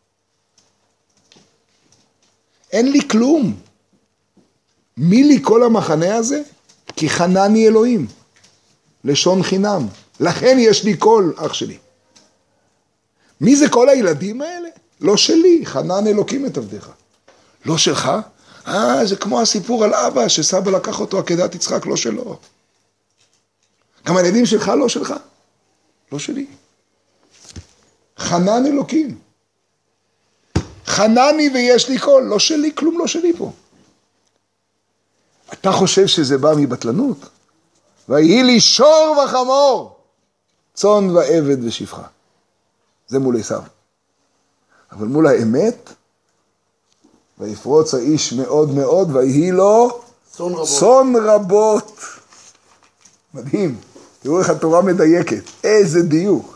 אין לי כלום. מי לי כל המחנה הזה? כי חנני אלוהים. לשון חינם. לכן יש לי קול, אח שלי. מי זה כל הילדים האלה? לא שלי, חנן אלוקים את עבדיך. לא שלך? אה, זה כמו הסיפור על אבא, שסבא לקח אותו עקדת יצחק, לא שלו. גם הילדים שלך לא שלך? לא שלי. חנן אלוקים. חנני ויש לי קול, לא שלי, כלום לא שלי פה. אתה חושב שזה בא מבטלנות? ויהי לי שור וחמור, צאן ועבד ושפחה. זה מול עשיו. אבל מול האמת, ויפרוץ האיש מאוד מאוד, ויהי לו צאן רבות. צאן רבות. מדהים. תראו איך התורה מדייקת. איזה דיוק.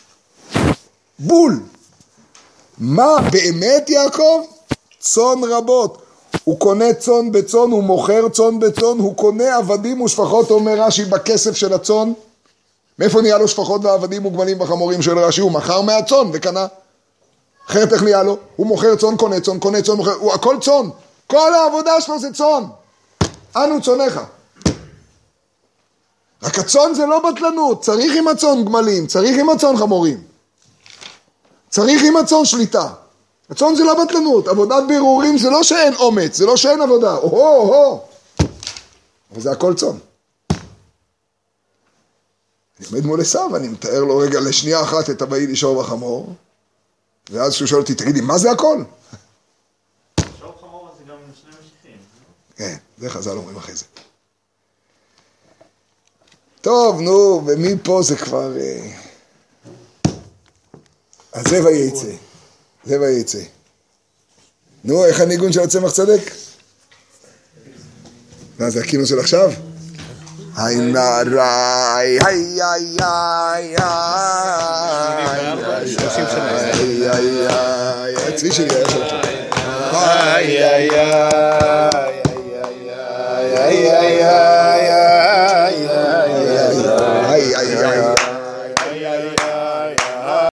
בול. מה באמת יעקב? צאן רבות. הוא קונה צאן בצאן, הוא מוכר צאן בצאן, הוא קונה עבדים ושפחות, אומר רש"י, בכסף של הצאן. מאיפה נהיה לו שפחות ועבדים וגמלים וחמורים של רש"י? הוא מכר מהצאן וקנה. אחרת איך נהיה לו? הוא מוכר צאן, קונה צאן, קונה צאן, מוכר, הוא הכל צאן. כל העבודה שלו זה צאן. אנו צאנך. רק הצאן זה לא בטלנות, צריך עם הצאן גמלים, צריך עם הצאן חמורים. צריך עם הצאן שליטה. הצאן זה לא בטלנות, עבודת בירורים זה לא שאין אומץ, זה לא שאין עבודה, או-הו, או-הו. אבל זה הכל צאן. אני עומד מול עשיו, אני מתאר לו רגע לשנייה אחת את ויהי לי שור וחמור, ואז שהוא שואל אותי, תגידי, מה זה הכל? שור חמור זה גם שני משיחים. כן, זה חז"ל אומרים אחרי זה. טוב, נו, ומפה זה כבר... אז זה וייצא. זה וייצא. נו, איך הניגון של הצמח צדק? מה, זה הכינוס של עכשיו? היי נערי, היי היי היי היי היי היי הצבי שלי היה שם. היי היי היי היי היי היי היי היי